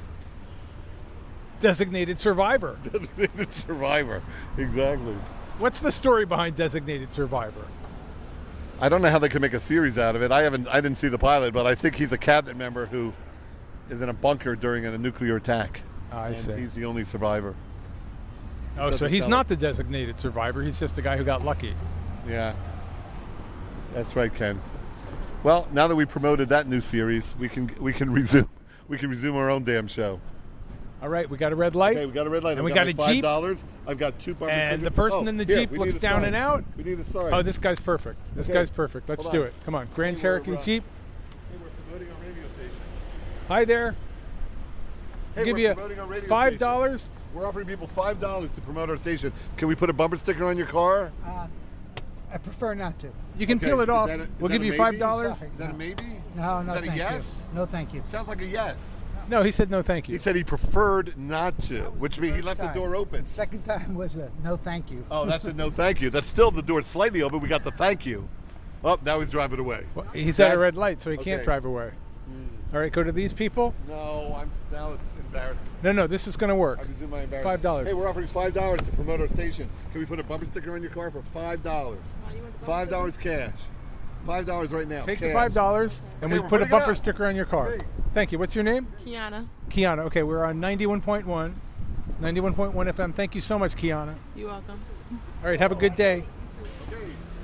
Designated Survivor. Designated Survivor. Exactly. What's the story behind Designated Survivor? I don't know how they could make a series out of it. I haven't. I didn't see the pilot, but I think he's a cabinet member who is in a bunker during a nuclear attack. I and see. He's the only survivor. Oh, so doesn't he's tell not it. the designated survivor. He's just the guy who got lucky. Yeah. That's right, Ken. Well, now that we promoted that new series, we can we can resume we can resume our own damn show. All right, we got a red light. Okay, we got a red light. And I've we got got my a five Jeep. dollars. I've got two bumper And stickers. the person Oh, in the here, Jeep we looks need a down sign. and out. We need a sign. Oh, this guy's perfect. This Okay. guy's perfect. Let's Hold do on. it. Come on, Grand Hey, Cherokee we're, uh, Jeep. Hey, we're promoting our radio station. Hi there. Hey, Give we're you promoting our radio five station. dollars. We're offering people five dollars to promote our station. Can we put a bumper sticker on your car? Uh, I prefer not to. You can Okay, peel it is off. that a- is We'll that give a you maybe? five dollars. Sorry. Is that a maybe? No, no, Is that a thank yes? you. No, thank you. Sounds like a yes. No, he said no, thank He you. said he preferred not to, which means he left the Sorry. door open. Second time was a no, thank you. Oh, that's a no thank you. That's still the door slightly open. We got the thank you. Oh, now he's driving away. Well, he's at a That's- red light, so he can't okay. drive away. All right, go to these people. No, I'm now it's embarrassing. No, no, this is going to work. I resume my embarrassment. Five dollars. Hey, we're offering five dollars to promote our station. Can we put a bumper sticker on your car for five dollars? Five dollars cash. Five dollars right now. Take cash. the five dollars, and Okay, we we're put a putting it bumper up. sticker on your car. Hey. Thank you. What's your name? Kiana, Kiana. Okay, we're on ninety-one point one. ninety-one point one F M. Thank you so much, Kiana. you're welcome. All right, have a good day. Okay.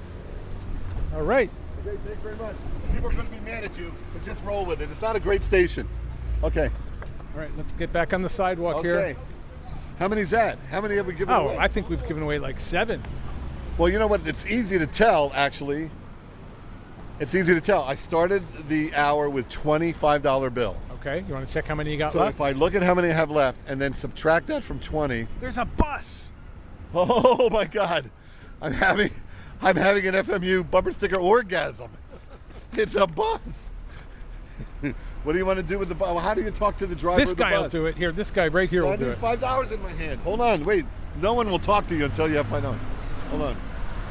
All right. Okay, thanks very much. People are going to be mad at you, but just roll with it. It's not a great station. Okay. All right, let's get back on the sidewalk Okay. here. How many's that? How many have we given Oh, away? I think we've given away like seven. Well, you know what? It's easy to tell, actually. It's easy to tell. I started the hour with twenty-five dollar bills. Okay, you want to check how many you got So left? if I look at how many I have left and then subtract that from twenty, There's a bus. oh my God, I'm having, I'm having an F M U bumper sticker orgasm. It's a bus. What do you want to do with the bus? How do you talk to the driver This of the guy will bus? do it. Here, this guy right here I will do need it. five dollars in my hand. Hold on, wait. No one will talk to you until you have five dollars. Hold on.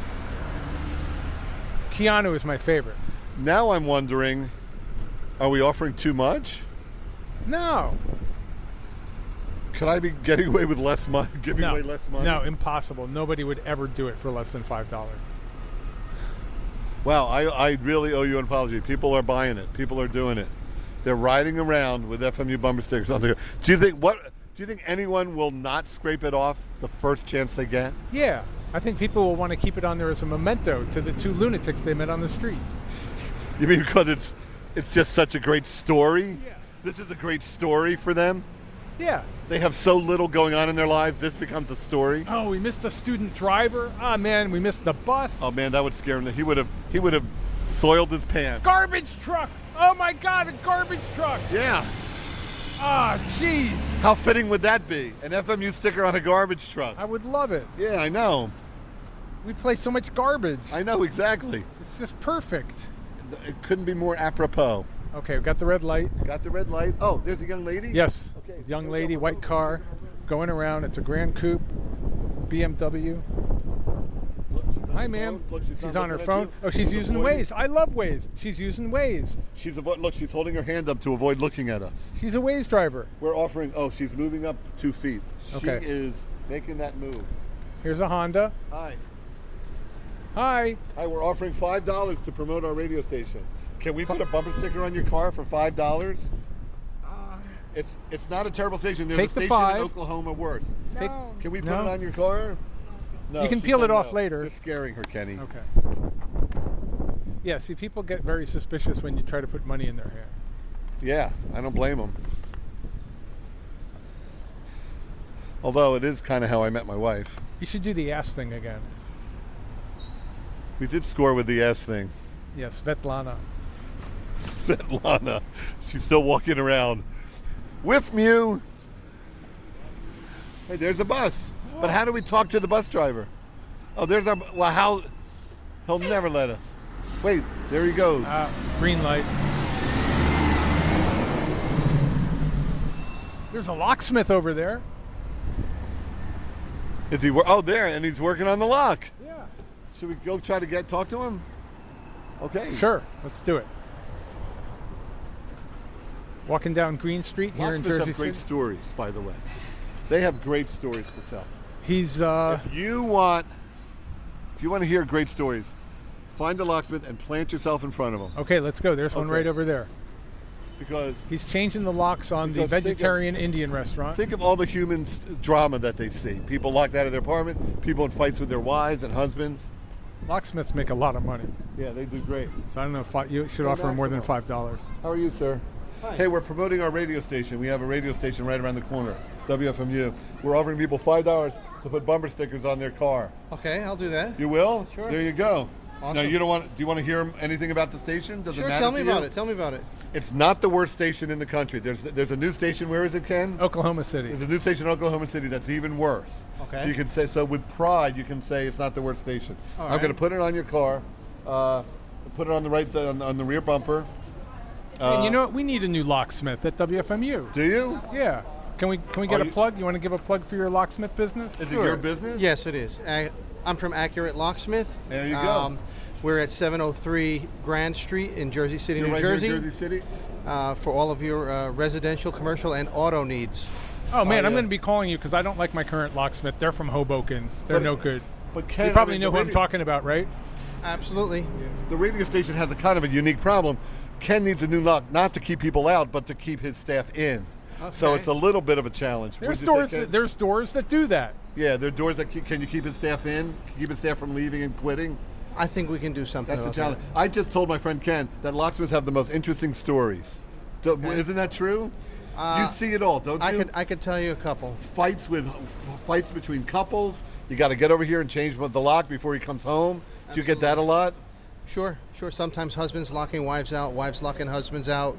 Keanu is my favorite. Now I'm wondering, are we offering too much? No. Could I be getting away with less money? Giving No. away less money? No, impossible. Nobody would ever do it for less than five dollars. Wow, I, I really owe you an apology. People are buying it. People are doing it. They're riding around with F M U bumper stickers on there. Do you think what? Do you think anyone will not scrape it off the first chance they get? Yeah, I think people will want to keep it on there as a memento to the two lunatics they met on the street. You mean because it's it's just such a great story? Yeah. This is a great story for them? Yeah. They have so little going on in their lives, this becomes a story? Oh, we missed a student driver. Ah, man, we missed the bus. Oh man, that would scare him. He would have he would have soiled his pants. Garbage truck. Oh my God, a garbage truck. Yeah. Ah, jeez. How fitting would that be? An F M U sticker on a garbage truck. I would love it. Yeah, I know. We play so much garbage. I know, exactly. It's just perfect. It couldn't be more apropos. Okay, we've got the red light. Got the red light. Oh, there's a young lady? Yes. Okay. Young lady, white car, going around. It's a Grand Coupe, B M W. Look, she's on Hi, her ma'am. phone. Look, she's, She's not on her looking at phone. you. Oh, she's using avoiding- Waze. I love Waze. She's using Waze. She's avo- look, she's holding her hand up to avoid looking at us. She's a Waze driver. We're offering. Oh, she's moving up two feet. She Okay. is making that move. Here's a Honda. Hi. Hi. Hi. We're offering five dollars to promote our radio station. Can we put a bumper sticker on your car for five dollars? It's it's not a terrible station. There's Take a the station five. in Oklahoma worse. Take- Can we put No. it on your car? No. You can she peel said it off no. later. You're scaring her, Kenny. Okay. Yeah, see, people get very suspicious when you try to put money in their hair. Yeah, I don't blame them. Although it is kind of how I met my wife. You should do the ass thing again. We did score with the ass thing. Yes, Svetlana. Svetlana. She's still walking around. With Mew. Hey, there's a bus. But how do we talk to the bus driver? Oh, there's our. Well, how? He'll never let us. Wait, there he goes. Uh, green light. There's a locksmith over there. Is he? Wor- oh, there, and he's working on the lock. Yeah. Should we go try to get talk to him? Okay. Sure, let's do it. Walking down Green Street here in Locksmiths Jersey have great City. stories, by the way. They have great stories to tell. He's uh, If you want, if you want to hear great stories, find a locksmith and plant yourself in front of him. okay. Let's go. There's one Okay. right over there. Because He's changing the locks on the Because think of- vegetarian Indian restaurant. think of all the human s- drama that they see. People locked out of their apartment, people in fights with their wives and husbands. Locksmiths make a lot of money, Yeah, they do great. so I don't know if I, you should Go offer more than maximum. five dollars. How are you, sir? Hi. Hey, we're promoting our radio station. We have a radio station right around the corner, W F M U. We're offering people five dollars to put bumper stickers on their car. Okay, I'll do that. You will? Sure. There you go. Now, Awesome. you don't want? Do you want to hear anything about the station? Does it Sure, matter tell me to you? about it. Tell me about it. It's not the worst station in the country. There's there's a new station. Where is it, Ken? Oklahoma City. There's a new station in Oklahoma City that's even worse. Okay. So you can say so with pride. You can say it's not the worst station. All I'm right. going to put it on your car. Uh, put it on the right on, on the rear bumper. Uh, and you know what? We need a new locksmith at W F M U. Do you? Yeah. Can we can we get Are a you- plug? You want to give a plug for your locksmith business? Is Sure. it your business? Yes, it is. I, I'm from Accurate Locksmith. There you go. We're at seven oh three Grand Street in Jersey City, You're New right Jersey, here in Jersey City. Uh, for all of your uh, residential, commercial, and auto needs. Oh man, Oh, I'm yeah. going to be calling you because I don't like my current locksmith. They're from Hoboken. They're But- no good. But Ken, You probably I mean, know the who I'm radio- talking about, right? Absolutely. The radio station has a kind of a unique problem. Ken needs a new lock, not to keep people out, but to keep his staff in. So Okay. it's a little bit of a challenge. There's Would you say, stores. Ken? That, there's stores that do that. Yeah, there are doors that keep, can you keep his staff in? Keep his staff from leaving and quitting? I think we can do something That's the about challenge. that. I just told my friend Ken that locksmiths have the most interesting stories. Do- Isn't that true? Uh, you see it all, don't I you? could I could tell you a couple. Fights with fights between couples. You got to get over here and change the lock before he comes home. Do you get that a lot? Sure, sure. Sometimes husbands locking wives out, wives locking husbands out.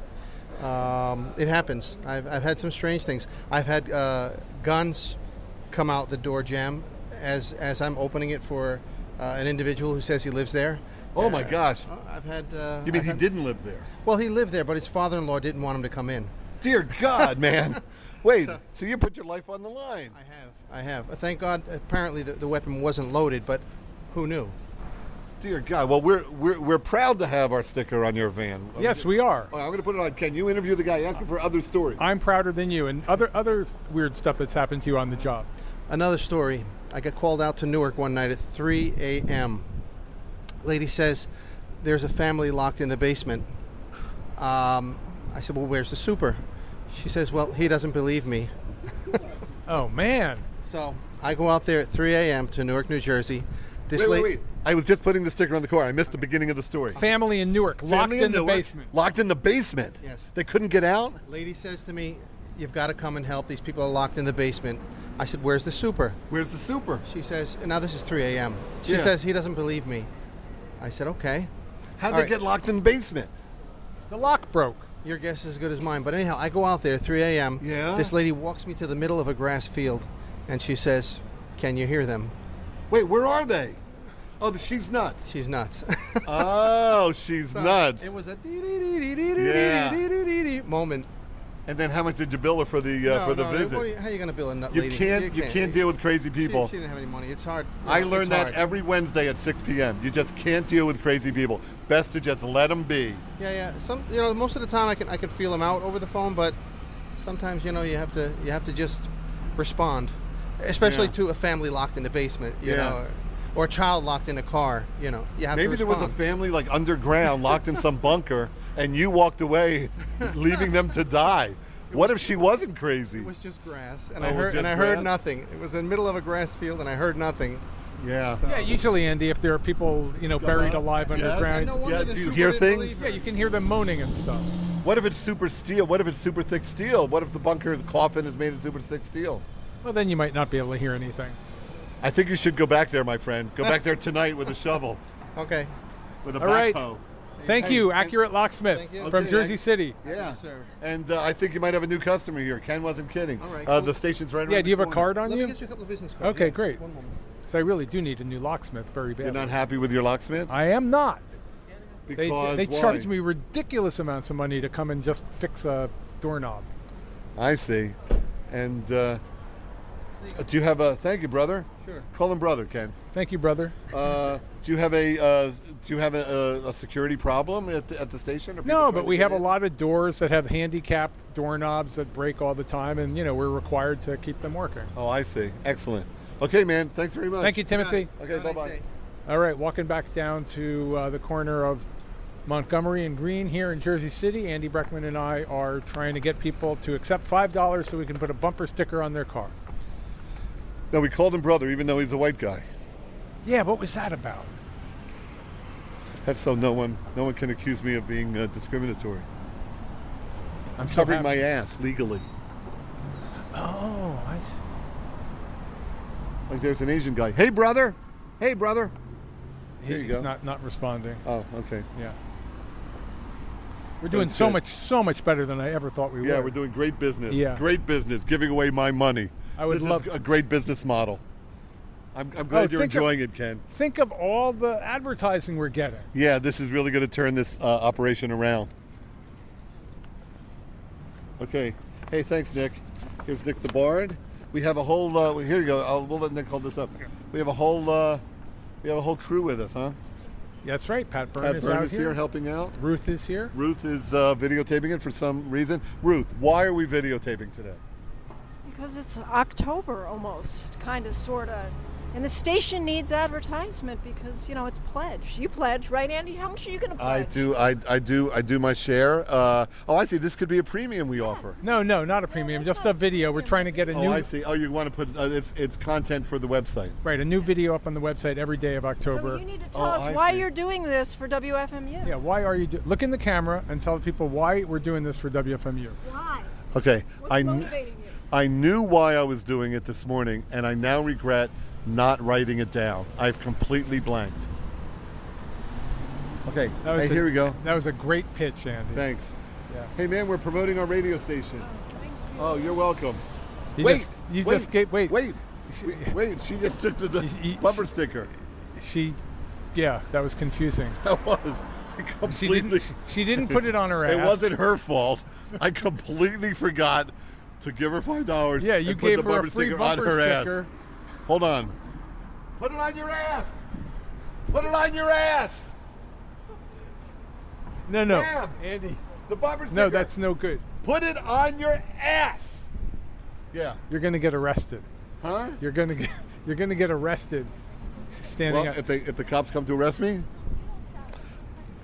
Um, it happens. I've, I've had some strange things. I've had uh, guns come out the door jamb as as I'm opening it for uh, an individual who says he lives there. Oh my Uh, gosh! I've had. Uh, You mean I've he had- didn't live there? Well, he lived there, but his father-in-law didn't want him to come in. Dear God, man! Wait, so you put your life on the line? I have. I have. Uh, Thank God. Apparently, the, the weapon wasn't loaded, but who knew? Dear God! Well, we're we're we're proud to have our sticker on your van. Yes, we are. Oh, I'm going to put it on. Can you interview the guy? Ask him for other stories. I'm prouder than you, and other other weird stuff that's happened to you on the job. Another story. I got called out to Newark one night at three a.m. Lady says, there's a family locked in the basement. Um, I said, well, where's the super? She says, well, he doesn't believe me. Oh, man. So I go out there at three a.m. to Newark, New Jersey. This Wait, wait, la- wait. I was just putting the sticker on the car. I missed the beginning of the story. Family in Newark, locked Family in the Newark, basement. Locked in the basement. Yes. They couldn't get out? Lady says to me, you've got to come and help. These people are locked in the basement. I said, where's the super? Where's the super? She says, and now this is three a.m. She Yeah. says, he doesn't believe me. I said, okay. How'd All they right. get locked in the basement? The lock broke. Your guess is as good as mine. But anyhow, I go out there at three a.m. Yeah? This lady walks me to the middle of a grass field, and she says, can you hear them? Wait, where are they? Oh, the, she's nuts. She's nuts. Oh, she's nuts. It was a Yeah. dee-dee-dee-dee-dee-dee-dee-dee moment. And then how much did you bill her for the uh, No, for the no, visit? what are you- how are you going to bill a nut You lady? can't, you can't deal with crazy She- people. She, didn't have any money. It's hard. I It's learned that hard. every Wednesday at six p.m. You just can't deal with crazy people. Best to just let them be. Yeah, yeah. Some, you know, most of the time I can I can feel them out over the phone, but sometimes you know you have to you have to just respond, especially Yeah. to a family locked in the basement, you Yeah. know, or, or a child locked in a car. You know, you have Maybe to there was a respond. family like underground, locked in some bunker, and you walked away, leaving them to die. What if she wasn't crazy? It was just grass, and Oh, I it was heard and just I heard grass? nothing. It was in the middle of a grass field, and I heard nothing. Yeah. Yeah, usually, Andy, if there are people, you know, buried alive Yes. underground, No wonder Yeah, the do you super hear didn't things? believe yeah, her. you can hear them moaning and stuff. What if it's super steel? What if it's super thick steel? What if the bunker's coffin is made of super thick steel? Well, then you might not be able to hear anything. I think you should go back there, my friend. Go back there tonight with a shovel, Okay. with a All right. backhoe. Thank Hey, you, and- Accurate Locksmith Thank you. from Okay, Jersey I- City. Yeah. sir. And uh, I think you might have a new customer here. Ken wasn't kidding. All right, uh, cool. the station's right around Yeah, do you the have a corner. card on Let you? me get you a couple of business cards. Okay, Yeah, great. One moment. So I really do need a new locksmith very badly. You're not happy with your locksmith? I am not. They, Because they why? charge me ridiculous amounts of money to come and just fix a doorknob. I see. And uh, do you have a? Thank you, brother. Sure. Call him brother, Ken. Thank you, brother. Uh, do you have a? Uh, do you have a, a, a security problem at the, at the station? Are people No, trying but to we get have a in? lot of doors that have handicapped doorknobs that break all the time, and you know we're required to keep them working. Oh, I see. Excellent. Okay, man. Thanks very much. Thank you, Timothy. Okay, Have a bye nice bye. day. All right, walking back down to uh, the corner of Montgomery and Green here in Jersey City. Andy Breckman and I are trying to get people to accept five dollars so we can put a bumper sticker on their car. No, we called him brother, even though he's a white guy. Yeah, what was that about? That's so no one, no one can accuse me of being uh, discriminatory. I'm so Covering happy. my ass legally. Oh, I see. Like there's an Asian guy. Hey, brother. Hey, brother. Here you He's go. not not responding. Oh, okay. Yeah. We're doing That's so good. much so much better than I ever thought we Yeah, were. we're doing great business. Yeah. Great business. Giving away my money. I would this love- is a great business model. I'm, I'm glad Oh, you're think of- enjoying it, Ken. Think of all the advertising we're getting. Yeah, this is really going to turn this uh, operation around. Okay. Hey, thanks, Nick. Here's Nick the Bard. We have a whole. Uh, here you go. I'll, we'll let Nick hold this up. We have a whole. Uh, we have a whole crew with us, huh? That's right. Pat Byrne Pat is Byrne out is here helping out. Ruth is here. Ruth is uh, videotaping it for some reason. Ruth, why are we videotaping today? Because it's October almost, kind of, sort of. And the station needs advertisement because, you know, it's pledge. You pledge, right, Andy? How much are you going to I pledge? do. I, I do. I do my share. Uh, oh, I see. This could be a premium we offer. No, no, not a premium, just a video. We're trying to get a Oh, new I see. Oh, you want to put uh, it's it's content for the website. right, a new video up on the website every day of October. So you need to tell Oh, us I why see. you're doing this for W F M U. Yeah, why are you do- look in the camera and tell people why we're doing this for W F M U. Why? Okay. What's I kn- motivating you? I knew why I was doing it this morning, and I now regret not writing it down. I've completely blanked. Okay. That was Hey, a- here we go. That was a great pitch, Andy. Thanks. Yeah. Hey, man, we're promoting our radio station. Oh, you're welcome. You wait. just, you wait, just get wait. Wait. Wait. Wait. She just took the, the You- you- bumper sticker. She, yeah, that was confusing. That was I She completely. didn't. She, she didn't put it on her ass. It wasn't her fault. I completely forgot to give her five dollars. Yeah, you and gave put the her a bumper free sticker bumper on her sticker. ass. Hold on. Put it on your ass. Put it on your ass. No, no, Damn. Andy. The bumper sticker. No, that's no good. Put it on your ass. Yeah. You're gonna get arrested. Huh? You're gonna get. You're gonna get arrested. Standing Well, up. if they if the cops come to arrest me,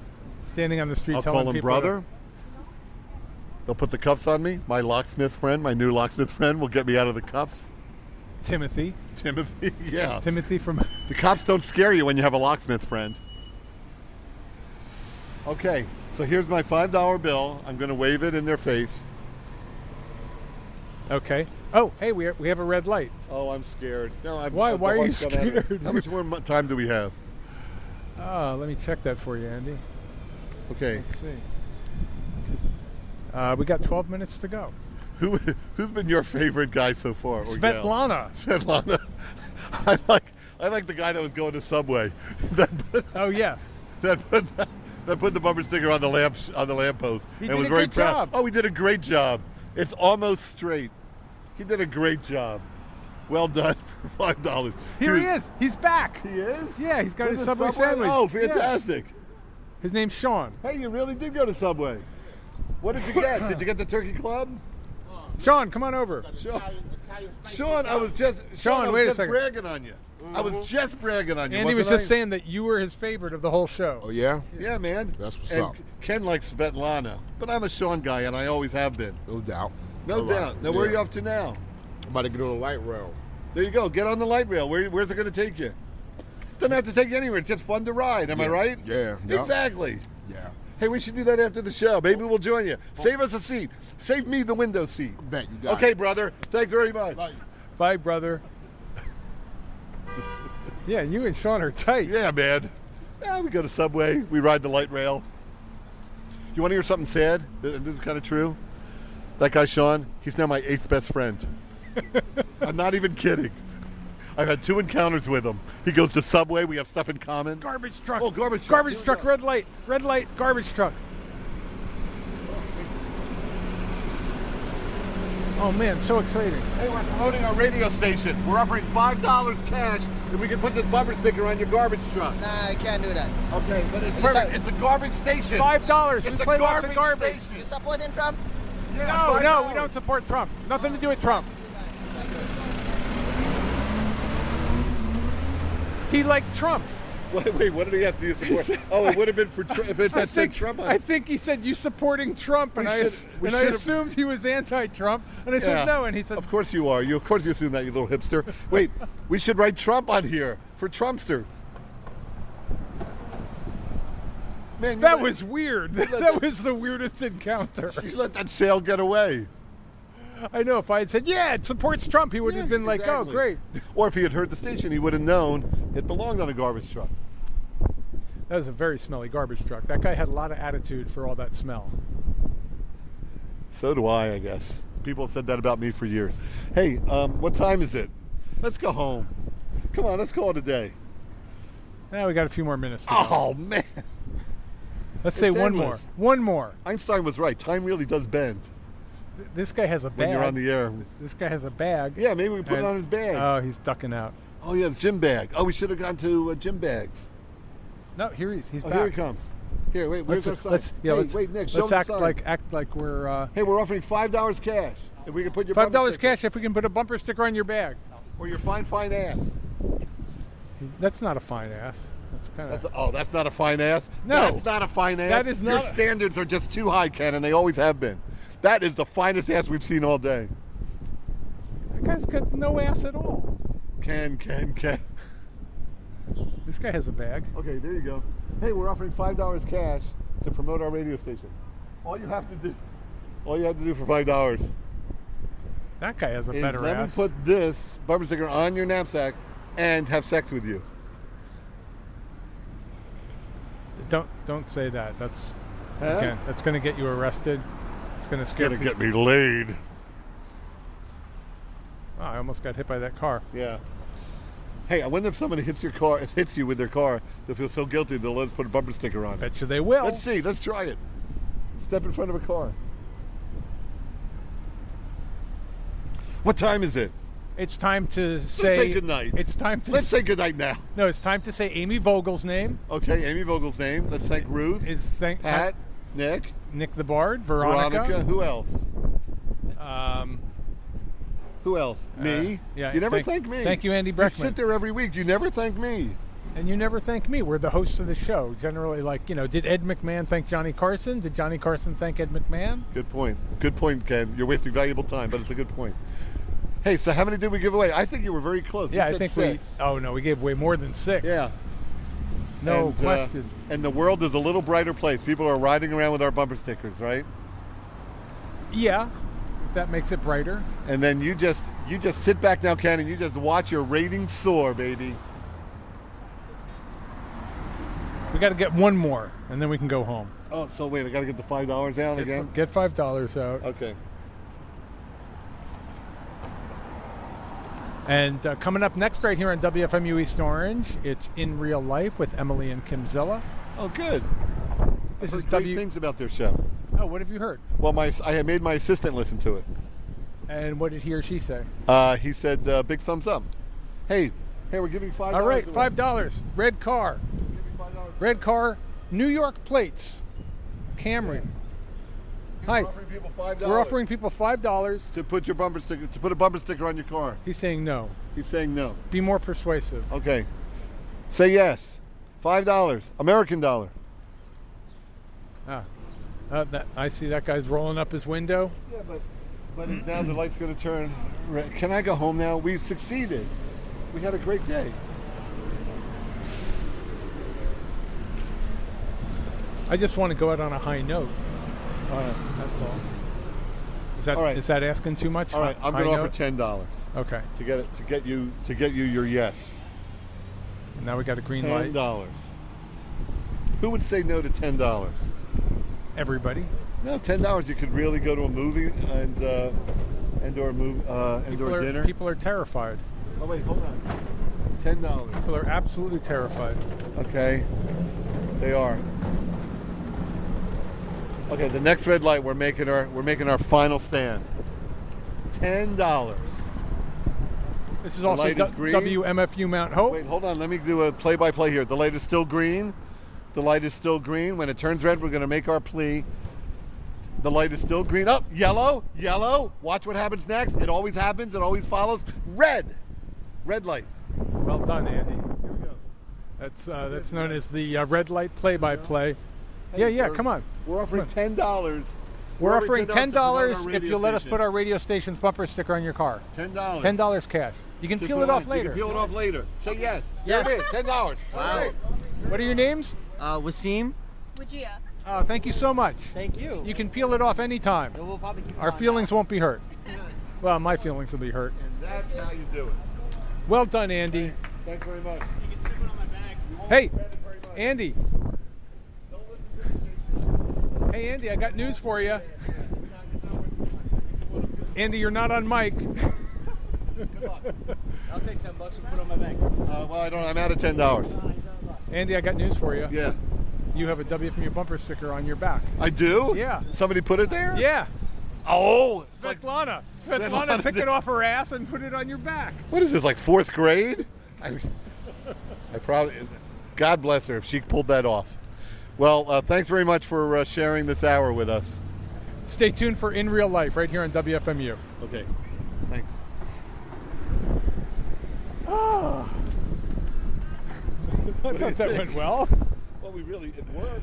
standing on the street I'll telling call him people. brother. They'll put the cuffs on me. My locksmith friend, my new locksmith friend, will get me out of the cuffs. Timothy. Timothy, yeah. Timothy from. The cops don't scare you when you have a locksmith friend. Okay, so here's my five dollar bill. I'm going to wave it in their face. Okay. Oh, hey, we we have a red light. Oh, I'm scared. No, I'm, Why? I'm, Why are you I'm gonna have it. scared? How much more mo- time do we have? Oh, let me check that for you, Andy. Okay. Let's see. Uh, we got twelve minutes to go. Who who's been your favorite guy so far? Or gal? Svetlana. Svetlana. I like I like the guy that was going to Subway. that put, Oh yeah. that put that put the bumper sticker on the lamp on the lamppost. He and did was a very good proud. job. Oh, he did a great job. It's almost straight. He did a great job. Well done for five dollars. Here he is. He's back. He is? Yeah, he's got With his the Subway, sandwich. Oh, Yeah. fantastic. His name's Sean. Hey, you really did go to Subway. What did you get? Did you get the turkey club? Sean, come on over. Sean, Sean I was just Sean, Sean, I was wait a just second. bragging on you. I was just bragging on you. Andy was wasn't just I? saying that you were his favorite of the whole show. Oh, yeah? Yeah, man. That's what's and up. Ken likes Svetlana, but I'm a Sean guy, and I always have been. No doubt. No All right. doubt. Now, where are Yeah. you off to now? I'm about to get on the light rail. There you go. Get on the light rail. Where, where's it going to take you? Doesn't have to take you anywhere. It's just fun to ride. Am I Yeah. right? Yeah. Yeah. Exactly. Yeah. Hey, we should do that after the show. Maybe we'll join you. Save us a seat. Save me the window seat. Bet you got Okay, it. brother. Thanks very much. Bye, brother. Yeah, you and Sean are tight. Yeah, man. Yeah, we go to Subway. We ride the light rail. You want to hear something sad? Th- This is kind of true. That guy, Sean, he's now my eighth best friend. I'm not even kidding. I've had two encounters with him. He goes to Subway. We have stuff in common. Garbage truck. Oh, garbage truck. Garbage Here we truck, go. red light. Red light, garbage truck. Oh, man, so exciting. Hey, we're promoting our radio station. We're offering five dollars cash if we can put this bumper sticker on your garbage truck. Nah, I can't do that. Okay, but it's It's perfect. a- It's a garbage station. Five dollars. We It's a play lots of garbage garbage. station. You supporting Trump? Yeah, No, five no, we dollars. don't support Trump. Nothing to do with Trump. He liked Trump. Wait, wait, what did he have to support? Oh, it would have been for Tr- if it I had said think, Trump. on I it. think he said you supporting Trump, and We I, should- as- we and I should've- assumed he was anti-Trump, and I Yeah. said no, and he said Of course you are. You, of course you assume that, you little hipster. Wait, we should write Trump on here for Trumpsters. Man, you that let- was weird. let That that- was the weirdest encounter. you let that sale get away. I know if I had said yeah, it supports Trump, he would have Yeah, been like, oh, exactly. great. Or if he had heard the station, he would have known it belonged on a garbage truck. That was a very smelly garbage truck. That guy had a lot of attitude for all that smell. So do I, I guess. People have said that about me for years. Hey, um, what time is it? Let's go home. Come on, let's call it a day. Now we got a few more minutes. To go. Oh, man. Let's say it's one endless. more. One more. Einstein was right. Time really does bend Th- This guy has a bag. when you're on the air. This guy has a bag. Yeah, maybe we put it And- on his bag. Oh, he's ducking out. Oh, yeah, it's gym bag. Oh, we should have gone to uh, gym bags. No, here he's he's Oh, back. here he comes. Here, wait, where's Let's, our sign? let's yeah, hey, let's, wait, Nick, show let's him act the sign. like act like we're uh, Hey, we're offering five dollars cash if we can put your five bumper dollars sticker- cash if we can put a bumper sticker on your bag. or your fine, fine ass. That's not a fine ass. That's kind That's of. oh, that's not a fine ass. No. That's not a fine ass. That is Your not- standards are just too high, Ken, and they always have been. That is the finest ass we've seen all day. That guy's got no ass at all. Ken, Ken, Ken. This guy has a bag. Okay, there you go. Hey, we're offering five dollars cash to promote our radio station. All you have to do, all you have to do for five dollars That guy has a is better let ass. me put this bumper sticker on your knapsack and have sex with you. Don't don't say that. That's Huh? okay. That's going to get you arrested. It's going to scare Gonna people. get me laid. Oh, I almost got hit by that car. Yeah. Hey, I wonder if somebody hits your car, hits you with their car, they'll feel so guilty they'll let us put a bumper sticker on. Bet you they will. Let's see. Let's try it. Step in front of a car. What time is it? It's time to Let's say, say goodnight. It's time to Let's s- say goodnight now. No, it's time to say Amy Vogel's name. Okay, Amy Vogel's name. Let's thank Ruth, Is thank Pat, Nick, Nick the Bard, Veronica. Veronica. Who else? Um, Who else? Me. Uh, yeah, You never thank- thank me. thank you, Andy You Breckman. sit there every week. You never thank me. And you never thank me. We're the hosts of the show. Generally, like, you know, did Ed McMahon thank Johnny Carson? Did Johnny Carson thank Ed McMahon? Good point. Good point, Ken. You're wasting valuable time, but it's a good point. Hey, so how many did we give away? I think you were very close. Yeah, You I said think six. we. Oh no, we gave away more than six. Yeah. No And, uh, question. and the world is a little brighter place. People are riding around with our bumper stickers, right? Yeah, if that makes it brighter. And then you just you just sit back now, Ken, and you just watch your ratings soar, baby. We got to get one more, and then we can go home. Oh, so wait, I got to get the five dollars out Get, again. get five dollars out. Okay. And uh, coming up next, right here on W F M U East Orange, it's In Real Life with Emily and Kim Zilla. Oh, good. This I've is heard great W. things about their show. Oh, what have you heard? Well, my I had made my assistant listen to it. And what did he or she say? Uh, he said, uh, "Big thumbs up." Hey, hey, we're giving five. All right, five dollars. Red car. Red car. New York plates. Camry. Hi. We're offering people five dollars. We're offering people five dollars to put your bumper sticker to put a bumper sticker on your car. He's saying no. He's saying no. Be more persuasive. Okay. Say yes. Five dollars. American dollar. Ah. Uh, that, I see that guy's rolling up his window. Yeah, but but now the light's going to turn red. Can I go home now? We succeeded. We had a great day. I just want to go out on a high note. Uh, that's all. Is that All right. is that asking too much? All right, I'm High going to offer note? ten dollars. Okay. To get it to get you to get you your yes. Now we got a green Ten light. dollars. Who would say no to ten dollars? Everybody. No, ten dollars. You could really go to a movie and uh, and or a movie uh, and People or are, dinner. people are terrified. Oh wait, hold on. Ten dollars. People are absolutely terrified. Okay, they are. Okay, the next red light. We're making our we're making our final stand. Ten dollars. This is The also light is du- green. W M F U Mount Hope. Wait, hold on. Let me do a play-by-play here. The light is still green. The light is still green. When it turns red, we're going to make our plea. The light is still green. Up, oh, yellow, yellow. Watch what happens next. It always happens. It always follows. Red, red light. Well done, Andy. Here we go. That's uh, that's known as the uh, red light play-by-play. Hey, Yeah, yeah. we're- Come on. We're offering ten dollars. We're offering ten dollars to put on our if radio you'll let us station. put our radio station's bumper sticker on your car. Ten dollars. Ten dollars cash. You can To peel put it off on- later. You can peel it off later. Say yes. Yes. Here it is. Ten dollars. Wow. What are your names? Uh, Wasim. Wajia. Oh, thank you so much. Thank you. You can peel it off anytime. We'll probably keep it Our on feelings won't be hurt. Well, my feelings will be hurt. And that's how you do it. Well done, Andy. Thanks very much. You can stick it on my bag. Hey, Andy. Hey, Andy, I got news for you. Andy, you're not on mic. I'll take ten bucks and put it on my bag. Uh, well, I don't. I'm out of ten dollars. Andy, I got news for you. Yeah. You have a W F M U bumper sticker on your back. I do. Yeah. Somebody put it there. Yeah. Oh, it's like, Svetlana. Svetlana Svetlana took did- it off her ass and put it on your back. what is this? Like fourth grade? I, I probably. God bless her if she pulled that off. Well, uh, thanks very much for uh, sharing this hour with us. Stay tuned for In Real Life right here on W F M U. Okay. Thanks. Oh. I thought that went well. Well, we really it worked.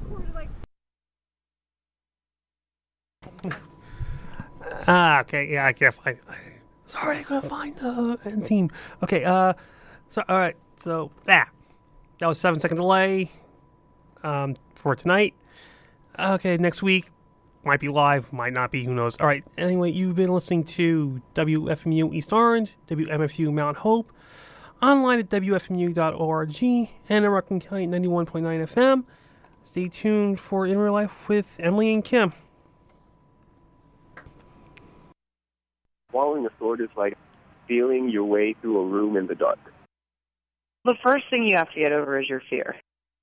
Ah, okay, yeah, I can't find. Sorry, I couldn't find the end theme. Okay, uh, so all right, so ah, that was seven second delay, um, for tonight. Okay, next week might be live, might not be, who knows. All right, anyway, you've been listening to W F M U East Orange, W M F U Mount Hope, online at W F M U dot org, and in Rockland County ninety-one point nine F M. Stay tuned for In Real Life with Emily and Kim. Swallowing a sword is like feeling your way through a room in the dark. The first thing you have to get over is your fear.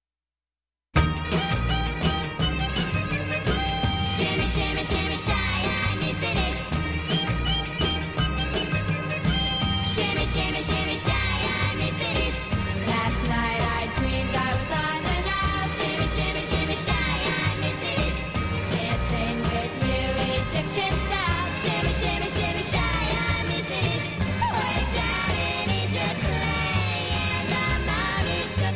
Shimmy, shimmy, shimmy, shy, I miss it. Shimmy, shimmy, shimmy, shy, I miss it. Last night I dreamed I was on the Nile. Shimmy, shimmy, shimmy, shy, I miss it. Dancing with you, Egyptian style. Shimmy, shimmy, shimmy, shy, I miss it. Way down in Egypt, playing the mommy's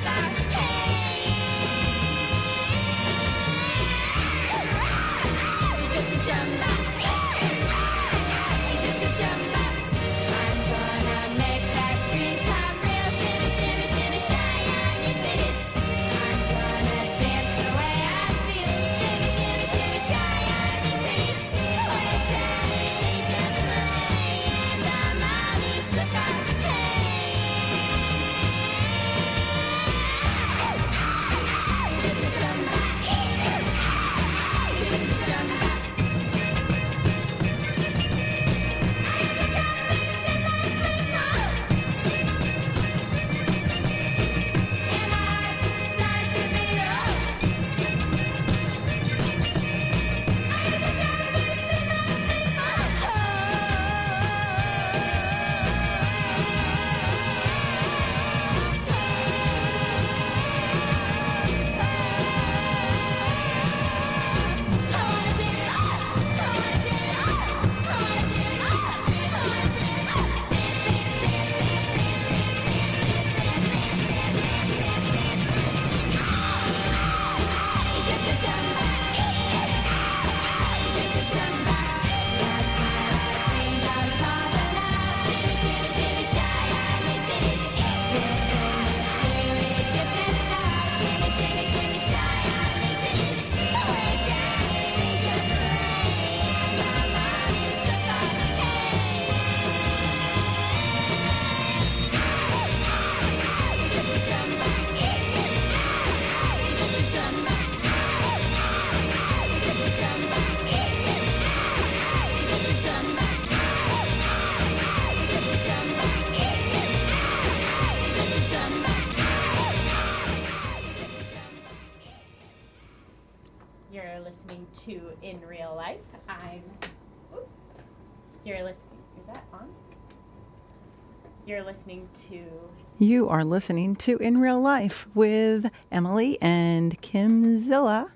You're listening to In Real Life. I'm. Oop. You're listening. Is that on? You're listening to. You are listening to In Real Life with Emily and Kim Zilla.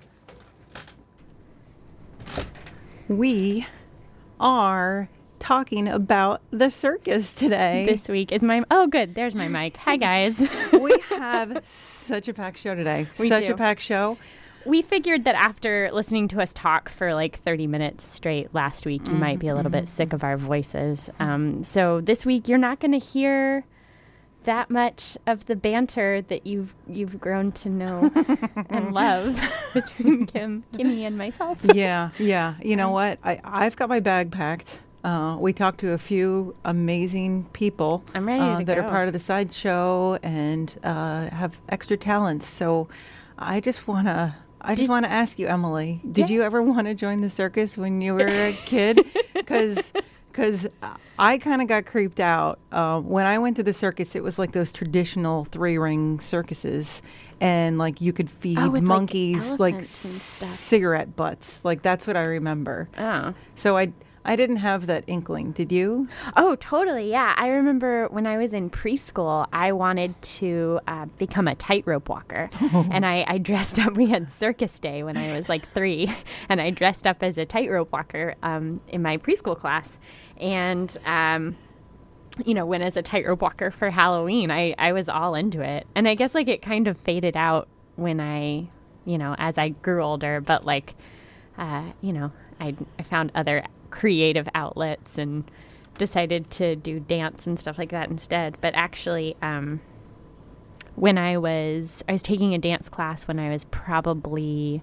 We are talking about the circus today. This week is my. Oh, good. There's my mic. Hi, guys. We have such a packed show today. We such do. a packed show. We figured that after listening to us talk for like thirty minutes straight last week, you mm-hmm. might be a little bit sick of our voices. Um, so this week, you're not going to hear that much of the banter that you've you've grown to know and love between Kim, Kimmy, and myself. yeah, yeah. You know what? I I've got my bag packed. Uh, we talked to a few amazing people I'm ready uh, to that go. are part of the sideshow and uh, have extra talents. So I just want to. I just want to ask you, Emily, did Yeah. you ever want to join the circus when you were a kid? Because because I kind of got creeped out. Uh, when I went to the circus, it was like those traditional three-ring circuses. And like you could feed Oh, with, like, monkeys like, elephants and stuff. cigarette butts. Like that's what I remember. Oh. So I, I didn't have that inkling. Did you? Oh, totally. Yeah. I remember when I was in preschool, I wanted to uh, become a tightrope walker. And I, I dressed up. We had circus day when I was like three. And I dressed up as a tightrope walker um, in my preschool class. And, um, you know, went as a tightrope walker for Halloween. I, I was all into it. And I guess like it kind of faded out when I, you know, as I grew older. But like, uh, you know, I, I found other creative outlets and decided to do dance and stuff like that instead. But actually, um, when I was, I was taking a dance class when I was probably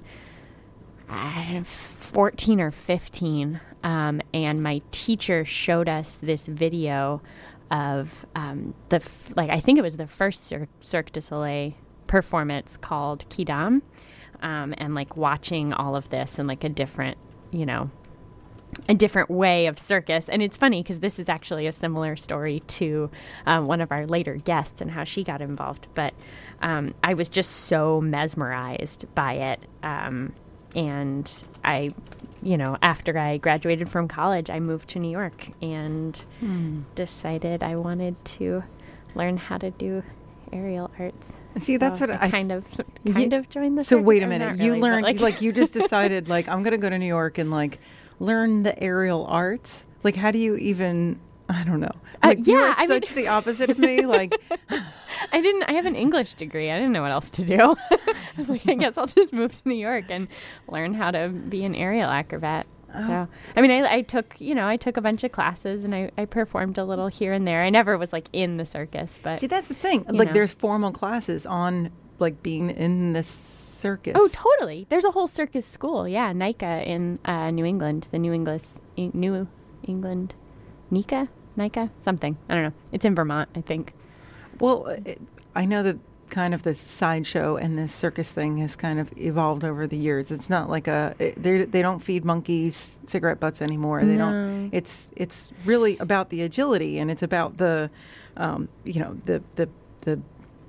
uh, fourteen or fifteen. Um, and my teacher showed us this video of um, the, f- like, I think it was the first Cir- Cirque du Soleil performance called Quidam. Um, and like watching all of this in like a different, you know, a different way of circus. And it's funny because this is actually a similar story to um, one of our later guests and how she got involved. But um, I was just so mesmerized by it. Um, and I, you know, after I graduated from college, I moved to New York and Hmm. decided I wanted to learn how to do aerial arts. See, that's So what I I kind of kind Yeah. of joined the So circus, wait a or minute. not You really, but, learned like, like you just decided like I'm going to go to New York and like learn the aerial arts. Like how do you even I don't know. Uh, Like you yeah, are I mean- such the opposite of me. Like I didn't. I have an English degree. I didn't know what else to do. I was like, I guess I'll just move to New York and learn how to be an aerial acrobat. So, I mean, I, I took, you know, I took a bunch of classes and I, I performed a little here and there. I never was like in the circus, but see, that's the thing. you Like know. there's formal classes on like being in this circus. Oh, totally. There's a whole circus school. Yeah, NICA in uh, New England, the New English, New England, NICA, NICA, something. I don't know. It's in Vermont, I think. Well, it, I know that kind of the sideshow and this circus thing has kind of evolved over the years. It's not like a they they don't feed monkeys cigarette butts anymore. They No. don't. It's it's really about the agility and it's about the, um, you know, the the the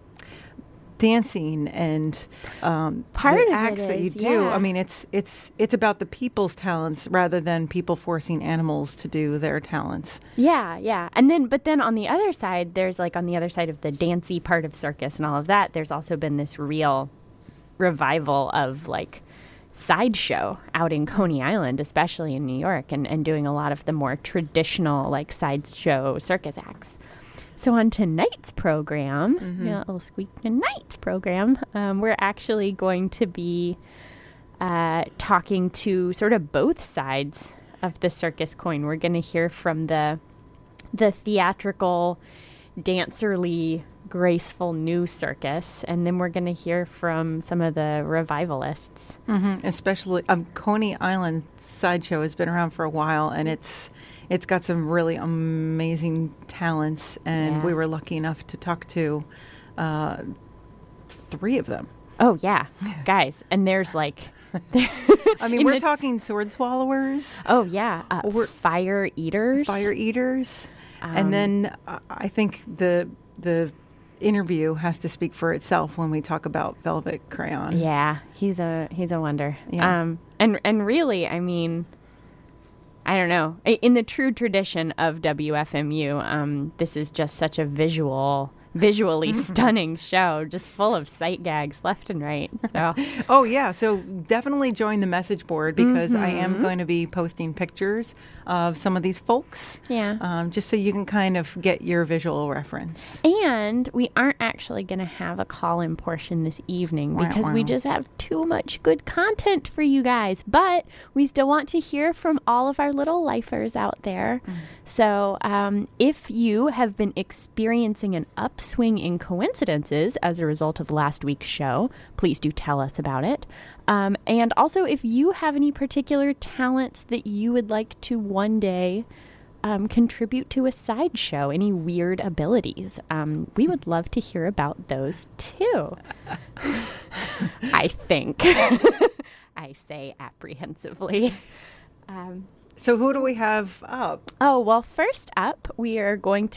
dancing and um, Part the of it acts that you is, do. yeah. I mean, it's it's it's about the people's talents rather than people forcing animals to do their talents. Yeah, yeah. And then, but then on the other side, there's like on the other side of the dancey part of circus and all of that, there's also been this real revival of like sideshow out in Coney Island, especially in New York, and, and doing a lot of the more traditional like sideshow circus acts. So on tonight's program, Mhm. you know, a little squeak tonight's program, um, we're actually going to be uh, talking to sort of both sides of the circus coin. We're going to hear from the the theatrical, dancerly, graceful new circus, and then we're going to hear from some of the revivalists. Mm-hmm. Especially um, Coney Island sideshow has been around for a while, and it's it's got some really amazing talents. And Yeah. we were lucky enough to talk to uh, three of them. Oh yeah, guys, and there's like, I mean, in we're the- talking sword swallowers, oh yeah, uh, fire eaters, fire eaters, Um, and then uh, I think the the interview has to speak for itself when we talk about Velvet Crayon. Yeah, he's a he's a wonder. Yeah. Um, and and really, I mean, I don't know. I- In the true tradition of W F M U, um, this is just such a visual, visually stunning show, just full of sight gags left and right. So. Oh, yeah. So definitely join the message board because I am Mhm. going to be posting pictures of some of these folks. Yeah. Um, just so you can kind of get your visual reference. And we aren't actually going to have a call-in portion this evening Wah, because we wah. just have too much good content for you guys. But we still want to hear from all of our little lifers out there. So um, if you have been experiencing an upswing in coincidences as a result of last week's show, please do tell us about it. Um, and also, if you have any particular talents that you would like to one day um, contribute to a sideshow, any weird abilities, um, we would love to hear about those too. I think. I say apprehensively. Um, So who do we have up? oh, well, first up, we are going to